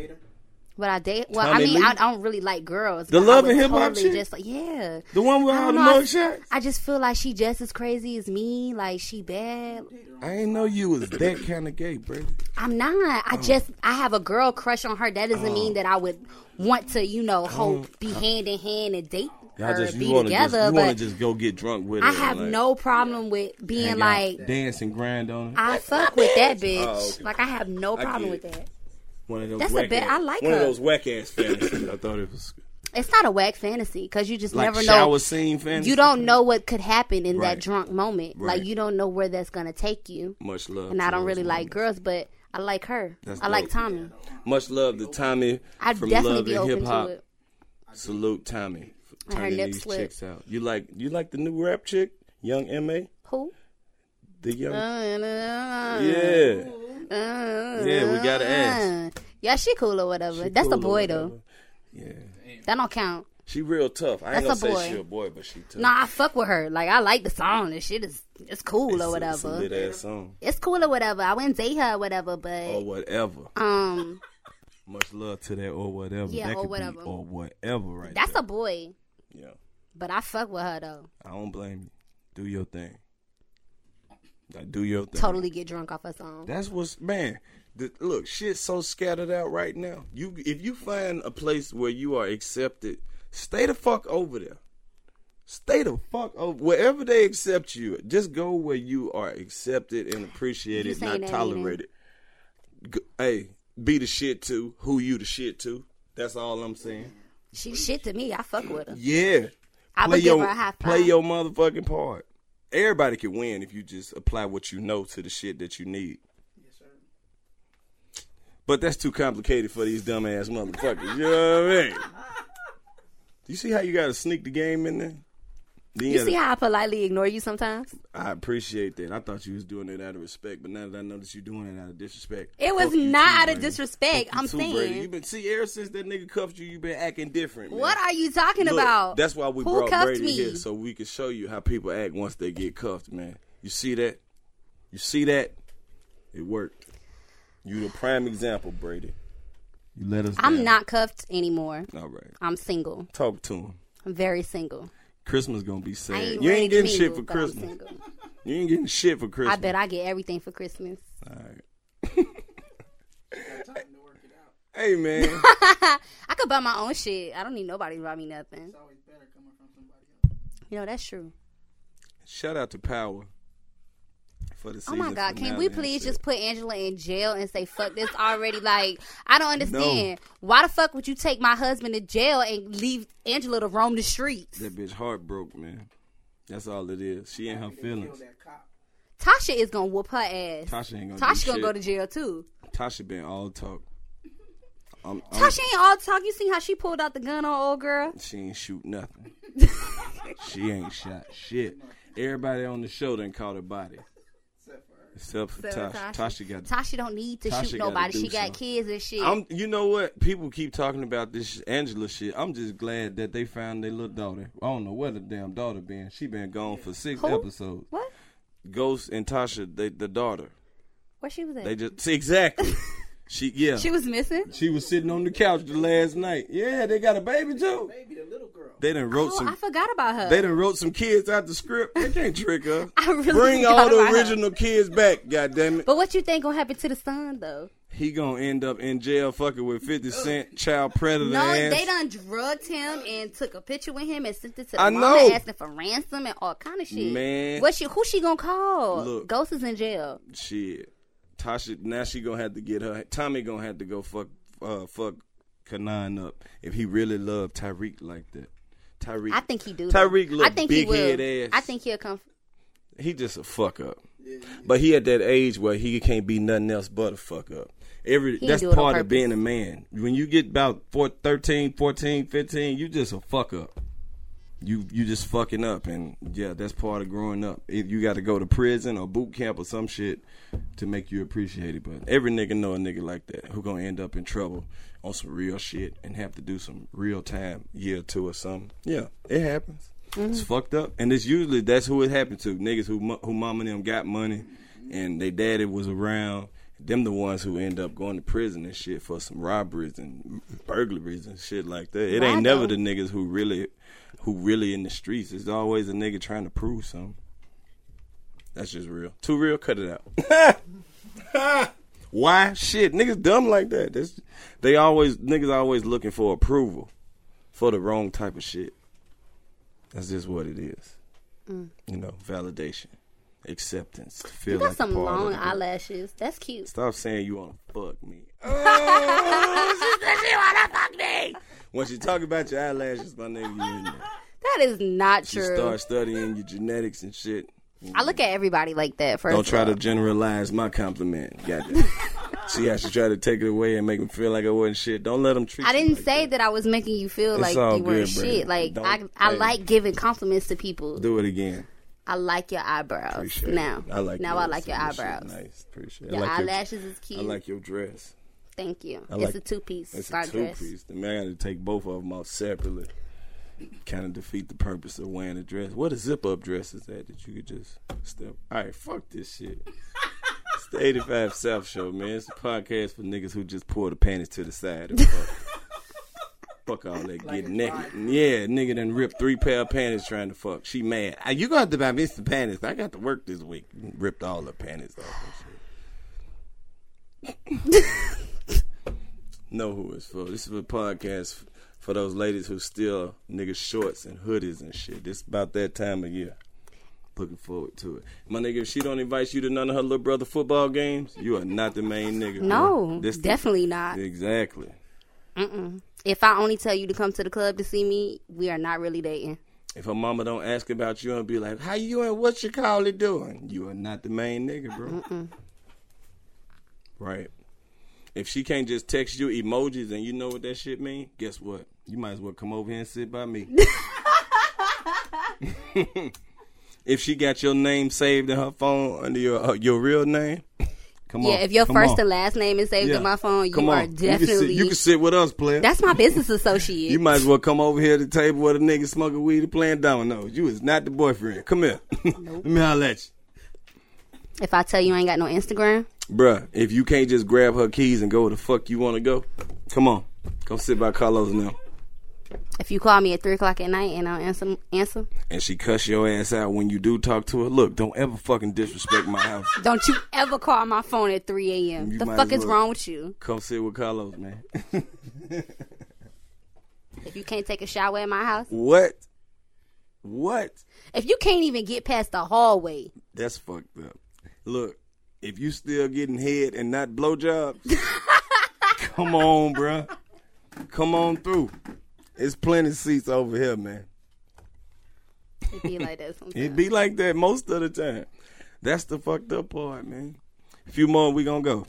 But I date. Well, Tommy I mean, Lee? I don't really like girls. The but Love I would and Hip Hop totally chick? just like, yeah. The one with I all don't the know, mugshots. I just feel like she just as crazy as me. Like, she bad. I ain't know you was that kind of gay, Brady. I'm not. I have a girl crush on her. That doesn't mean that I would want to, be hand in hand and date Y'all her, just be you want to together. just But just go get drunk with her. I have and, like, no problem with being hang like, out, dance and grind on her. I fuck with that bitch. Oh, okay. Like, I have no I problem get with it. that. One of those That's a whack bit- ass, I like one her. of those whack ass fantasies. I thought it was It's not a whack fantasy because you just like never shower know. scene fantasy. You don't know what could happen in Right. that drunk moment. Right. Like, you don't know where that's gonna take you. Much love. And to I don't those really like moments. girls, but I like her. That's I like dope. Tommy. Much love to Tommy I'd from definitely Love be and open Hip Hop. to it. Salute Tommy for And her turning nip these slip. chicks out. You like the new rap chick, Young M.A. Who? The young. Yeah. Yeah, we gotta ask. Yeah, she cool or whatever. She That's cool a or boy whatever. though. Yeah, That don't count. she real tough. I ain't That's gonna a say boy. she a boy, but she tough. Nah, I fuck with her. Like, I like the song. The shit is it's cool or It's a whatever. lit ass song It's cool or whatever. I wouldn't date her or whatever, or but whatever. Much love to that or whatever. Yeah, that or could whatever. Be or whatever, right? that's there. a boy. Yeah. But I fuck with her though. I don't blame you. Do your thing. Like, do your thing. Totally get drunk off her song. That's what's look, shit's so scattered out right now. If you find a place where you are accepted, stay the fuck over there. Stay the fuck over wherever they accept you. Just go where you are accepted and You appreciated, saying not that, tolerated. Hey, be the shit to who you the shit to. That's all I'm saying. She shit to me. I fuck with her. Yeah. I would give her a high five. Play your motherfucking part. Everybody can win if you just apply what you know to the shit that you need. Yes, sir. But that's too complicated for these dumbass motherfuckers. You know what I mean? You see how you gotta sneak the game in there? Then You see how I politely ignore you sometimes? I appreciate that. I thought you was doing it out of respect, but now that I notice you doing it out of disrespect. It was fuck you not too, out of Brady. disrespect. Fuck you I'm too, saying. Brady. You been ever since that nigga cuffed you been acting different. Man. What are you talking Look, about? That's why we Who brought cuffed Brady me? here, so we can show you how people act once they get cuffed, man. You see that? You see that? It worked. You the prime example, Brady. You let us I'm down. not cuffed anymore. All right. I'm single. Talk to him. I'm very single. Christmas gonna be I sad. ain't You ready ain't to getting shit mingle, for but I'm Christmas. single. You ain't getting shit for Christmas. I bet I get everything for Christmas. All right. Hey, man. I could buy my own shit. I don't need nobody to buy me nothing. It's always better coming from somebody else. You know, that's true. Shout out to Power for the Oh season my God, can finale we and please shit. just put Angela in jail and say, fuck this already? Like, I don't understand. Why the fuck would you take my husband to jail and leave Angela to roam the streets? That bitch heart broke, man. That's all it is. She in her feelings. That cop. Tasha is gonna whoop her ass. Tasha ain't gonna Tasha do gonna shit. go to jail too. Tasha been all talk. Tasha ain't all talk. You see how she pulled out the gun on old girl? She ain't shoot nothing. She ain't shot shit. Everybody on the show done caught her body. Except for Tasha. Tasha got. Tasha don't need to Tasha shoot gotta nobody. do She got something. kids and shit. You know what? People keep talking about this Angela shit. I'm just glad that they found their little daughter. I don't know where the damn daughter been. She been gone for 6 Who? episodes. What? Ghost and Tasha, the daughter. Where she was at? They just see exactly. She was missing. She was sitting on the couch the last night. Yeah, they got a baby too. Baby, the little girl. They done wrote I forgot about her. They done wrote some kids out the script. They can't trick her. I really Bring forgot all the about her. original kids back, goddammit. But what you think gonna happen to the son though? He gonna end up in jail fucking with 50 Cent child predator No, ass. they done drugged him and took a picture with him and sent it to the I mama know. asking for ransom and all kind of shit. Man. Who she gonna call? Look. Ghost is in jail. Shit. Tasha, now she gonna have to get her. Tommy gonna have to go fuck Kanan up if he really loved Tyreek like that. Tyreek. I think he do. Tyreek though. look I think big he will. head ass. I think he'll come. He just a fuck up. But he at that age where he can't be nothing else but a fuck up. That's do it on part of purpose. being a man. When you get about 13, 14, 15, you just a fuck up. You just fucking up, and yeah, that's part of growing up. If you got to go to prison or boot camp or some shit to make you appreciate it. But every nigga know a nigga like that who gonna end up in trouble on some real shit and have to do some real time, year or two or something. Yeah, it happens. It's fucked up, and it's usually that's who it happened to. Niggas who mama and them got money, and they daddy was around. Them the ones who end up going to prison and shit for some robberies and burglaries and shit like that. It ain't never the niggas who really in the streets. It's always a nigga trying to prove something. That's just real. Too real, cut it out. Why? Shit, niggas dumb like that. Niggas always looking for approval for the wrong type of shit. That's just what it is. You know, validation, acceptance. Feel You got like some a part of long it. eyelashes. That's cute. Stop saying you want to fuck me. Oh, she want to fuck me. Once you talk about your eyelashes, my nigga, you in there. That is not You true. start studying your genetics and shit. I look at everybody like that. First, Don't try of all. to generalize my compliment. Goddamn. She has to try to take it away and make me feel like I wasn't shit. Don't let them treat I you didn't like say that. that I was making you feel It's like all you weren't good, shit. Brandon. Like Don't- I hey. like giving compliments to people. Do it again. I like your eyebrows. Appreciate Now, it. I like now yours. I like your That shit eyebrows. Nice. Appreciate it. Your I like eyelashes is cute. I like your dress. Thank you. I It's like- a two-piece It's scar a dress. two-piece. The man got to take both of them out separately. Kind of defeat the purpose of wearing a dress. What a zip-up dress is that you could just step? All right, fuck this shit. It's the 85 South Show, man. It's a podcast for niggas who just pull the panties to the side and fuck. Fuck all that getting naked. Yeah, nigga done ripped 3 pair of panties trying to fuck. She mad. You gonna have to buy me some panties. I got to work this week. Ripped all the panties off and shit. Know who it's for. This is a podcast for those ladies who steal niggas shorts and hoodies and shit. This about that time of year. Looking forward to it. My nigga, if she don't invite you to none of her little brother football games, you are not the main nigga. No, bro. This definitely not. Exactly. If I only tell you to come to the club to see me, we are not really dating. If her mama don't ask about you and be like, how you and what you call it doing? You are not the main nigga, bro. Right. If she can't just text you emojis and you know what that shit mean, guess what? You might as well come over here and sit by me. If she got your name saved in her phone under your real name, come on. Yeah, if your come first on. and last name is saved Yeah. in my phone, Come you on. are definitely. You can sit with us, player. That's my business associate. You might as well come over here at the table where the niggas smoking weed and playing dominoes. You is not the boyfriend. Come here. Let me holler at you. If I tell you I ain't got no Instagram, Bruh, if you can't just grab her keys and go where the fuck you want to go, come on. Come sit by Carlos now. if you call me at 3 o'clock at night and I'll answer, And she cuss your ass out when you do talk to her. Look, don't ever fucking disrespect my house. don't you ever call my phone at 3 a.m. You The might fuck as is well. wrong with you? Come sit with Carlos, man. If you can't take a shower at my house, What? What? if you can't even get past the hallway, That's fucked up. Look, if you still getting head and not blowjobs, come on, bruh. Come on through. There's plenty of seats over here, man. it be like that sometimes. It be like that most of the time. That's the fucked up part, man. A few more, we gonna go.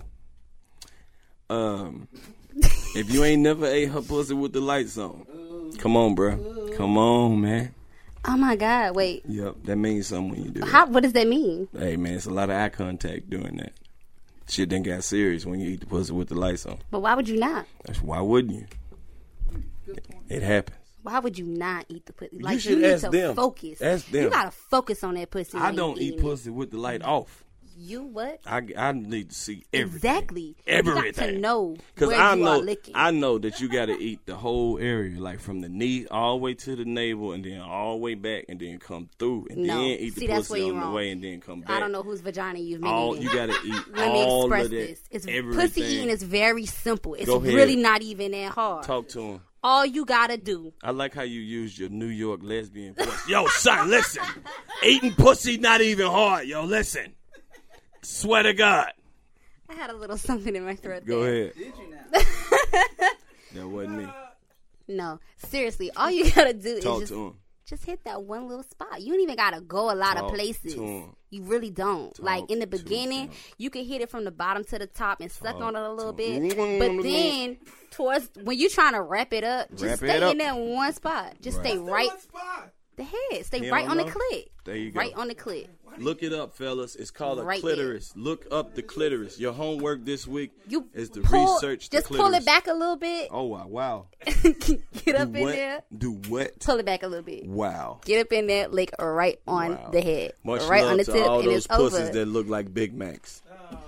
If you ain't never ate her pussy with the lights on, come on, bro. Come on, man. Oh my God! Wait. Yep, that means something when you do it. What does that mean? Hey man, it's a lot of eye contact doing that. Shit then got serious when you eat the pussy with the lights on. But why would you not? Why wouldn't you? It happens. Why would you not eat the pussy? Like, You should need ask to them. focus. Ask them. You gotta focus on that pussy. I when don't you eat eating pussy with the light off. it. You what? I need to see everything. Exactly. Everything. You got to know Because where I you know, are licking. I know that you got to eat the whole area, like from the knee all the way to the navel, and then all the way back, and then come through, and No. then eat See, the that's pussy where on you're the wrong. way, and then come back. I don't know whose vagina you've been All eating. you got to eat Let me all express of that. this. Everything. Pussy eating is very simple. It's Go ahead. really not even that hard. Talk to him. All you gotta do. I like how you used your New York lesbian voice. Yo, son, listen. Eating pussy not even hard. Yo, listen. Swear to God. I had a little something in my throat. Go there. ahead. Did you now? That wasn't me. No, seriously, all you gotta do Talk is to him. just hit that one little spot. You don't even gotta go a lot Talk of places. to 'em. You really don't. Like in the to beginning, 'em. you can hit it from the bottom to the top and suck on it a little to bit. 'em. But then towards when you're trying to wrap it up, just Wrap stay it up. in that one spot. Just Right. stay right What spot? the head. Stay You right don't on the know? clit. There you go. Right on the clit. Look it up, fellas. It's called a Right clitoris. Look up the clitoris. Your homework this week You is to pull, research the just clitoris. pull it back a little bit. Oh, wow. Get up Do in what? there. Do what? Pull it back a little bit. Wow. Get up in there, lick right on Wow. the head, Much right love on the to tip, all and those it's pussies over. that look like Big Macs.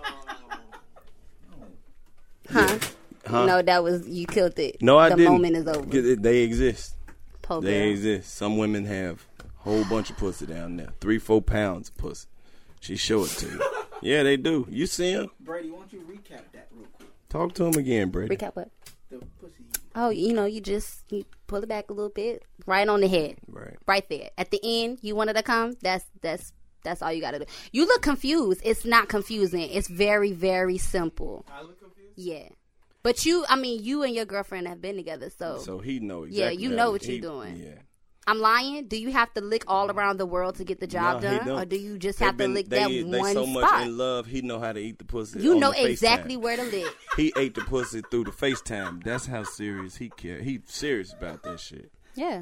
Huh? Huh? No, that was you killed it. No, I the didn't. moment is over. They exist. Po They girl. exist. Some women have a whole bunch of pussy down there. 3-4 pounds of pussy. She show it to you. Yeah, they do. You see them? Brady, why don't you recap that real quick? Talk to him again, Brady. Recap what? The pussy. Oh, you pull it back a little bit, right on the head, Right. right there. At the end, you wanted to come. That's all you got to do. You look confused. It's not confusing. It's very, very simple. I look confused. Yeah. But you and your girlfriend have been together, So he know exactly. Yeah, you how know to what you're eat. doing. Yeah. I'm lying. Do you have to lick all around the world to get the job No, he done, don't. or do you just They have to been- lick they that one so much spot? in love. He know how to eat the pussy. You on know the exactly FaceTime. where to lick. He ate the pussy through the FaceTime. That's how serious he care. He serious about that shit. Yeah.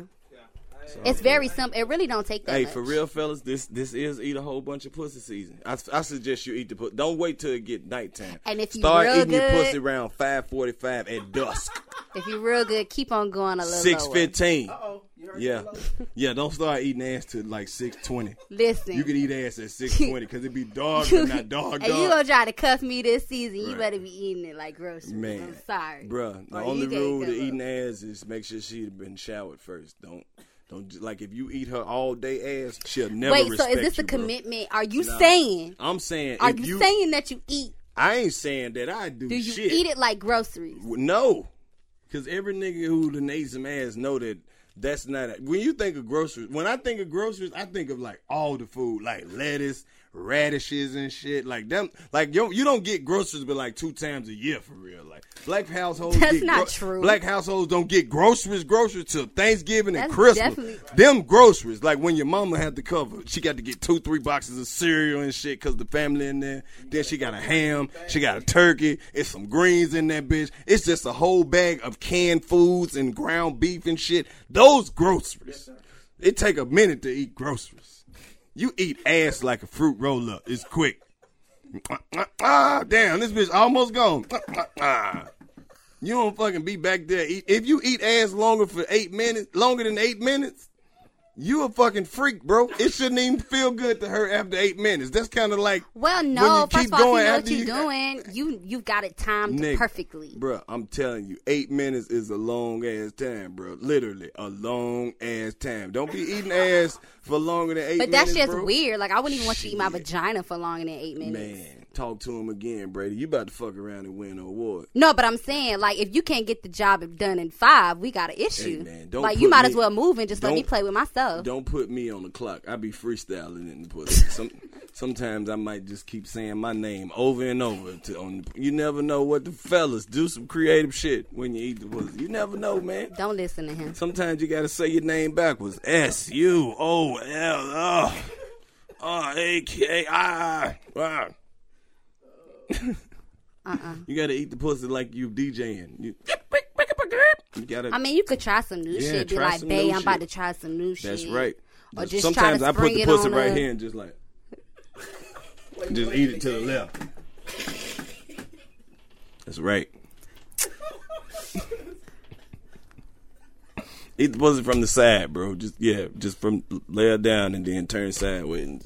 It's very simple. It really don't take that Hey, much. for real, fellas, this is eat a whole bunch of pussy season. I suggest you eat the pussy. Don't wait till it get nighttime. And if you start real eating your good- pussy around 5:45 at dusk. If you're real good, keep on going a little lower. 6:15. Uh-oh. You heard Yeah, that? yeah. Don't start eating ass till like 6:20. Listen. You can eat ass at 6:20 because it be dog, but not dog. And you gonna try to cuff me this season, you Right. better be eating it like groceries. Man, I'm sorry. Bruh, the Or only you can't rule to go. eating ass is make sure she's been showered first. Don't like if you eat her all day ass, she'll never Wait, so respect is this you, a bro. commitment? Are you Nah. saying? I'm saying Are if you saying that you eat? I ain't saying that I do. Do you shit. eat it like groceries? No, because every nigga who done ate some ass know that that's not. When you think of groceries, when I think of groceries, I think of like all the food, like lettuce, radishes and shit, like them. Like you don't get groceries but like 2 times a year for real. Like black households. That's get not true. Black households don't get groceries till Thanksgiving and That's Christmas. definitely- Them groceries, like when your mama had to cover, she got to get 2-3 boxes of cereal and shit because the family in there. Then she got a ham, she got a turkey, it's some greens in that bitch. It's just a whole bag of canned foods and ground beef and shit. Those groceries. It take a minute to eat groceries. You eat ass like a fruit roll up. It's quick. Damn, this bitch almost gone. You don't fucking be back there. If you eat ass longer than 8 minutes, you a fucking freak, bro. It shouldn't even feel good to her after 8 minutes. That's kind of like Well, when no. you First keep of all, going if you know after what you're doing, you've got it timed Nigga, perfectly. Bro, I'm telling you, 8 minutes is a long ass time, bro. Literally, a long ass time. Don't be eating ass for longer than 8 minutes. But that's just bro. weird. Like I wouldn't even want you to eat my Shit. vagina for longer than 8 minutes. Man, talk to him again, Brady. You about to fuck around and win an award. No, but I'm saying, like, if you can't get the job done in 5, we got an issue. Hey, man, don't like, you put might me- as well move and just let me don't- play with myself. Don't put me on the clock. I be freestyling in the pussy. Sometimes I might just keep saying my name over and over. You never know what the fellas do. Some creative shit when you eat the pussy. You never know, man. Don't listen to him. Sometimes you gotta say your name backwards. SUOLRAKI. You gotta eat the pussy like you DJing. You gotta. I mean, you could try some new Yeah, shit. Be try like, some babe, new I'm about shit. to try some new shit. That's right. or just sometimes try I to put spring the it pussy on right her. here and just like, just eat it to the left. That's right. Eat the pussy from the side, bro. Just from lay her down and then turn sideways and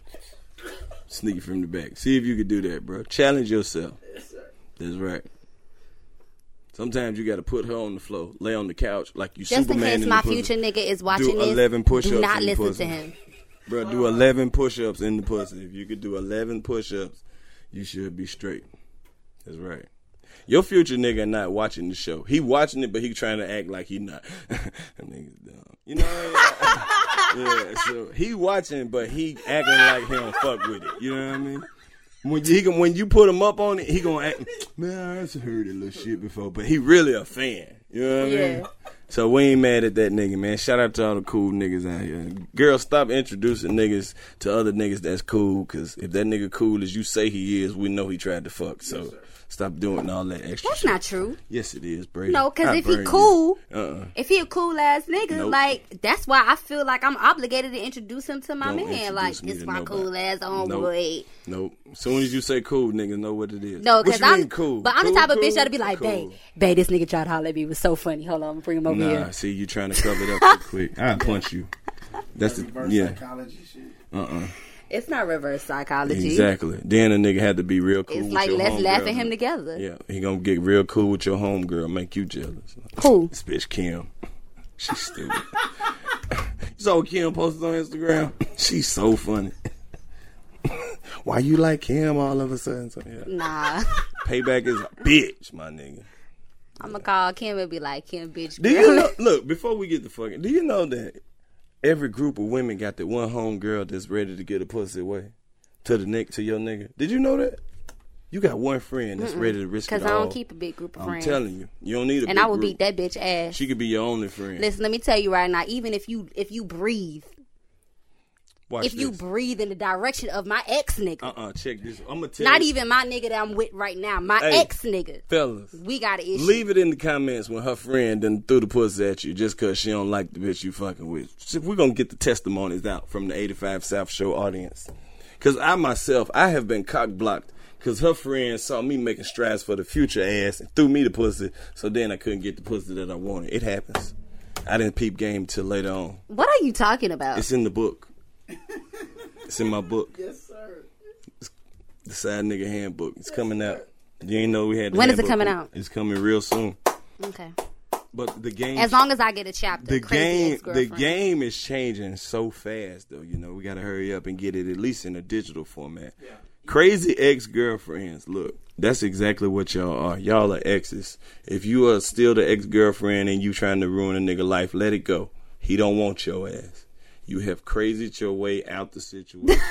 sneak it from the back. See if you can do that, bro. Challenge yourself. Yes, sir. That's right. Sometimes you got to put her on the floor, lay on the couch like you Just Superman in case in my the pussy. future nigga is watching Do this, 11 push-ups do not in the listen pussy. to him. Bro, do 11 push-ups in the pussy. If you could do 11 push-ups, you should be straight. That's right. Your future nigga not watching the show. He watching it, but he trying to act like he not. That nigga's dumb. You know? Yeah, so he watching, but he acting like he don't fuck with it. You know what I mean? When you put him up on it, he gonna act, man, I just heard that little shit before, but he really a fan. You know what I mean? So we ain't mad at that nigga, man. Shout out to all the cool niggas out here. Girls, stop introducing niggas to other niggas that's cool, because if that nigga cool as you say he is, we know he tried to fuck. So stop doing all that extra That's shit. not true. Yes, it is, Brady. No, because I if he burn cool, you. if he a cool ass nigga, Nope. like that's why I feel like I'm obligated to introduce him to my Don't man. Like introduce me this to my nobody. cool ass homeboy. Nope. As soon as you say cool, niggas know what it is. No, What because you I'm mean cool. But I'm Cool, the type of cool? bitch that'll be like, Cool. babe, this nigga tried to holler at me. It was so funny. Hold on, I'm gonna bring him over Nah, here. see, you trying to cover it up too quick. I'll punch you. That's the, Reverse yeah. psychology shit. It's not reverse psychology. Exactly. Then a nigga had to be real cool It's with like your let's laugh homegirl. at him together. Yeah, he gonna get real cool with your homegirl, make you jealous. Who? This bitch Kim. She's stupid. You saw what Kim posted on Instagram? She's so funny. Why you like Kim all of a sudden? So, yeah. Nah. Payback is a bitch, my nigga. I'm gonna call Kim and be like, Kim, bitch, Do girl. you know, look, before we get to fucking, do you know that every group of women got that one homegirl that's ready to get a pussy away to your nigga? Did you know that? You got one friend that's ready to risk it all. Because I don't keep a big group of friends. I'm telling you, you don't need a And big I would group. beat that bitch ass. She could be your only friend. Listen, let me tell you right now, even if you breathe, Watch if you this. breathe in the direction of my ex nigga, Check this. I'm gonna tell not you, even my nigga that I'm with right now, my Hey. ex nigga, fellas. we got an issue. Leave it in the comments when her friend done threw the pussy at you just because she don't like the bitch you fucking with. So we're going to get the testimonies out from the 85 South Show audience. Because I have been cock-blocked because her friend saw me making strides for the future ass and threw me the pussy, so then I couldn't get the pussy that I wanted. It happens. I didn't peep game till later on. What are you talking about? It's in the book. It's in my book. Yes, sir. The Side Nigga Handbook. It's coming out. You ain't know we had the When is it handbook. coming out? It's coming real soon. Okay. But the game... As long as I get a chapter. The Crazy game, Ex-Girlfriend. the game is changing so fast, though. You know, we got to hurry up and get it at least in a digital format. Yeah. Crazy ex-girlfriends. Look, that's exactly what y'all are. Y'all are exes. If you are still the ex-girlfriend and you trying to ruin a nigga life, let it go. He don't want your ass. You have crazied your way out the situation.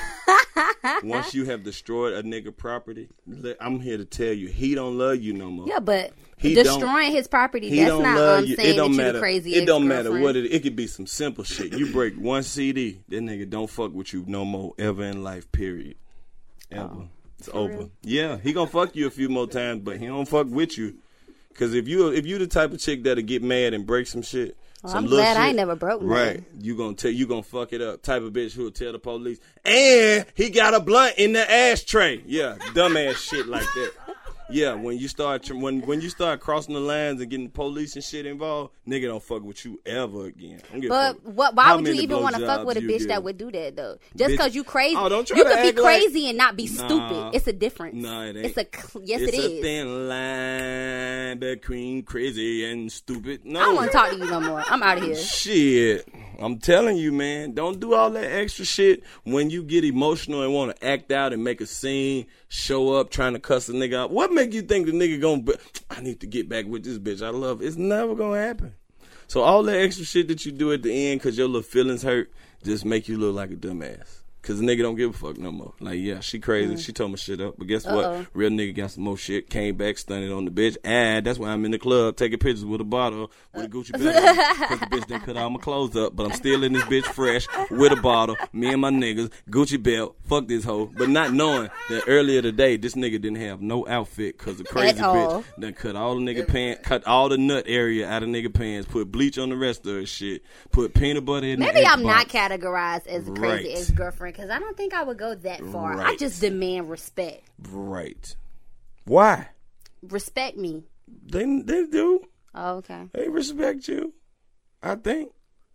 Once you have destroyed a nigga property, I'm here to tell you, he don't love you no more. Yeah, but He destroying his property, He that's don't not love you. saying It don't that matter. you crazy It don't matter ex-girlfriend. what it could be some simple shit. You break one CD, that nigga don't fuck with you no more ever in life, period. Ever. It's over. real? Yeah, he gonna fuck you a few more times, but he don't fuck with you. Cause if you the type of chick that'll get mad and break some shit, Well, some I'm little glad I shit, ain't never broke right? nothing. You gonna fuck it up. Type of bitch who'll tell the police, and he got a blunt in the ashtray. Yeah, dumbass shit like that. Yeah, when you start when you start crossing the lines and getting the police and shit involved, nigga don't fuck with you ever again. Don't give a But fuck why how would you many even want to fuck blowjobs with a you bitch give. that would do that though? Just Bitch- because you crazy, Oh, don't try you to could be act like- crazy and not be Nah. stupid. It's a difference. No, it ain't. It's yes, it's it a is. thin line between crazy and stupid. No, I don't want to talk to you no more. I'm out of here. Shit, I'm telling you, man, don't do all that extra shit when you get emotional and want to act out and make a scene, show up trying to cuss a nigga out. What make you think the nigga gonna be, I need to get back with this bitch I love? It's never gonna happen. So all that extra shit that you do at the end because your little feelings hurt just make you look like a dumbass. Cause the nigga don't give a fuck no more. Like, yeah, she crazy. She told my shit up. But guess what? Real nigga got some more shit. Came back, stunted on the bitch. And that's why I'm in the club taking pictures with a bottle with a Gucci belt on. Cause the bitch didn't cut all my clothes up. But I'm still in this bitch fresh with a bottle. Me and my niggas. Gucci belt. Fuck this hoe. But not knowing that earlier today, this nigga didn't have no outfit. Cause the crazy bitch done cut all the nigga pants, cut all the nut area out of nigga pants, put bleach on the rest of his shit, put peanut butter in the Maybe I'm not box. categorized as a crazy ex-girlfriend because I don't think I would go that far. I just demand respect. Right. Why? Respect me. They do. Oh, okay. They respect you. I think.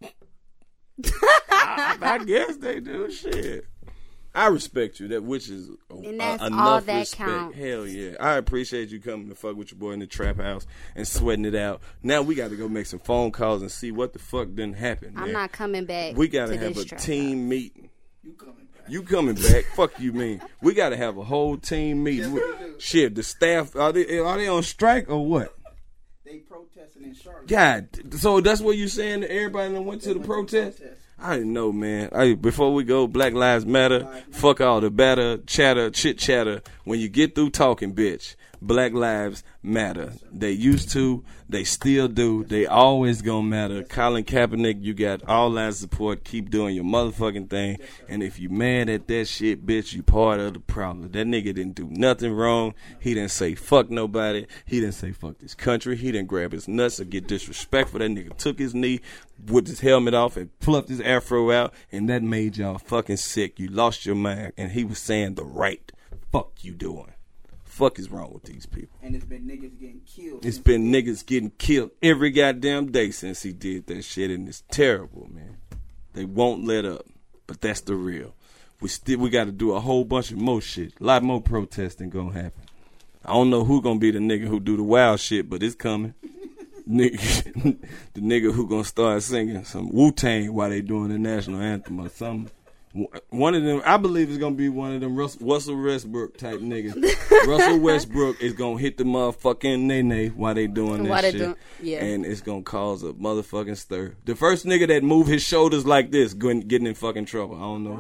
I guess they do. Shit. I respect you. That which is and that's enough all that respect. counts. Hell yeah. I appreciate you coming to fuck with your boy in the trap house and sweating it out. Now we got to go make some phone calls and see what the fuck didn't happen. Man. I'm not coming back. We got to have a team meeting. You coming back? Fuck you mean? We got to have a whole team meeting. Shit, the staff are they on strike or what? They protesting in Charlotte. God, so that's what you saying that everybody that went to the protest? I didn't know, man. Before we go, Black Lives Matter. Fuck all the batter, chatter, chit chatter. When you get through talking, bitch, Black Lives Matter. They used to. They still do. They always gonna matter. Colin Kaepernick, you got all our support. Keep doing your motherfucking thing. And if you mad at that shit, bitch, you part of the problem. That nigga didn't do nothing wrong. He didn't say fuck nobody. He didn't say fuck this country. He didn't grab his nuts or get disrespectful. That nigga took his knee, whipped his helmet off, and plucked his afro out. And that made y'all fucking sick. You lost your mind. And he was saying the right fuck you doing. Fuck is wrong with these people? And it's been niggas getting killed. It's been niggas getting killed every goddamn day since he did that shit, and it's terrible, man. They won't let up, but that's the real. We got to do a whole bunch of more shit. A lot more protesting gonna happen. I don't know who gonna be the nigga who do the wild shit, but it's coming. The nigga who gonna start singing some Wu-Tang while they doing the national anthem or something. One of them, I believe, is gonna be one of them Russell Westbrook type niggas. Russell Westbrook is gonna hit the motherfucking nay while they doing that shit, and it's gonna cause a motherfucking stir. The first nigga that move his shoulders like this, getting in fucking trouble. I don't know.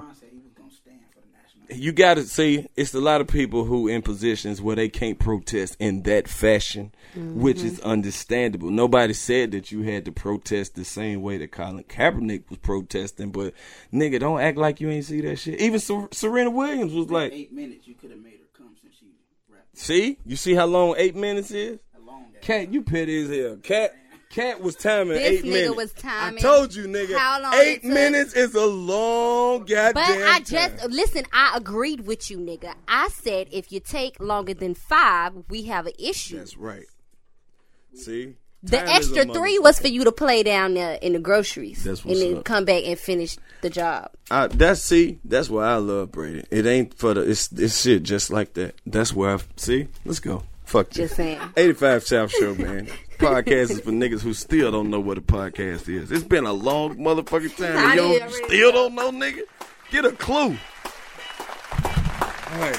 You gotta see, it's a lot of people who in positions where they can't protest in that fashion, which is understandable. Nobody said that you had to protest the same way that Colin Kaepernick was protesting, but nigga, don't act like you ain't see that shit. Even Serena Williams was like, 8 minutes, you could have made her come since she rapped. See? You see how long 8 minutes is? Cat, you petty as hell. Cat was timing this 8 minutes. This nigga was timing. I told you, nigga. How long 8 minutes is a long goddamn But I just, listen, I agreed with you, nigga. I said if you take longer than 5, we have an issue. That's right. See? The extra 3 was for you to play down there in the groceries. That's what's and then up. come back and finish the job. That's why I love Brady. It ain't for it's shit just like that. That's where let's go. Fuck Just this. saying. 85 South Show, man. Podcast is for niggas who still don't know what a podcast is. It's been a long motherfucking time. I You did still don't know, nigga? Get a clue. Hey.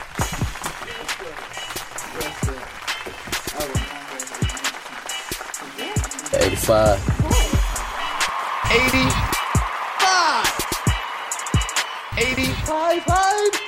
85. 85. 85.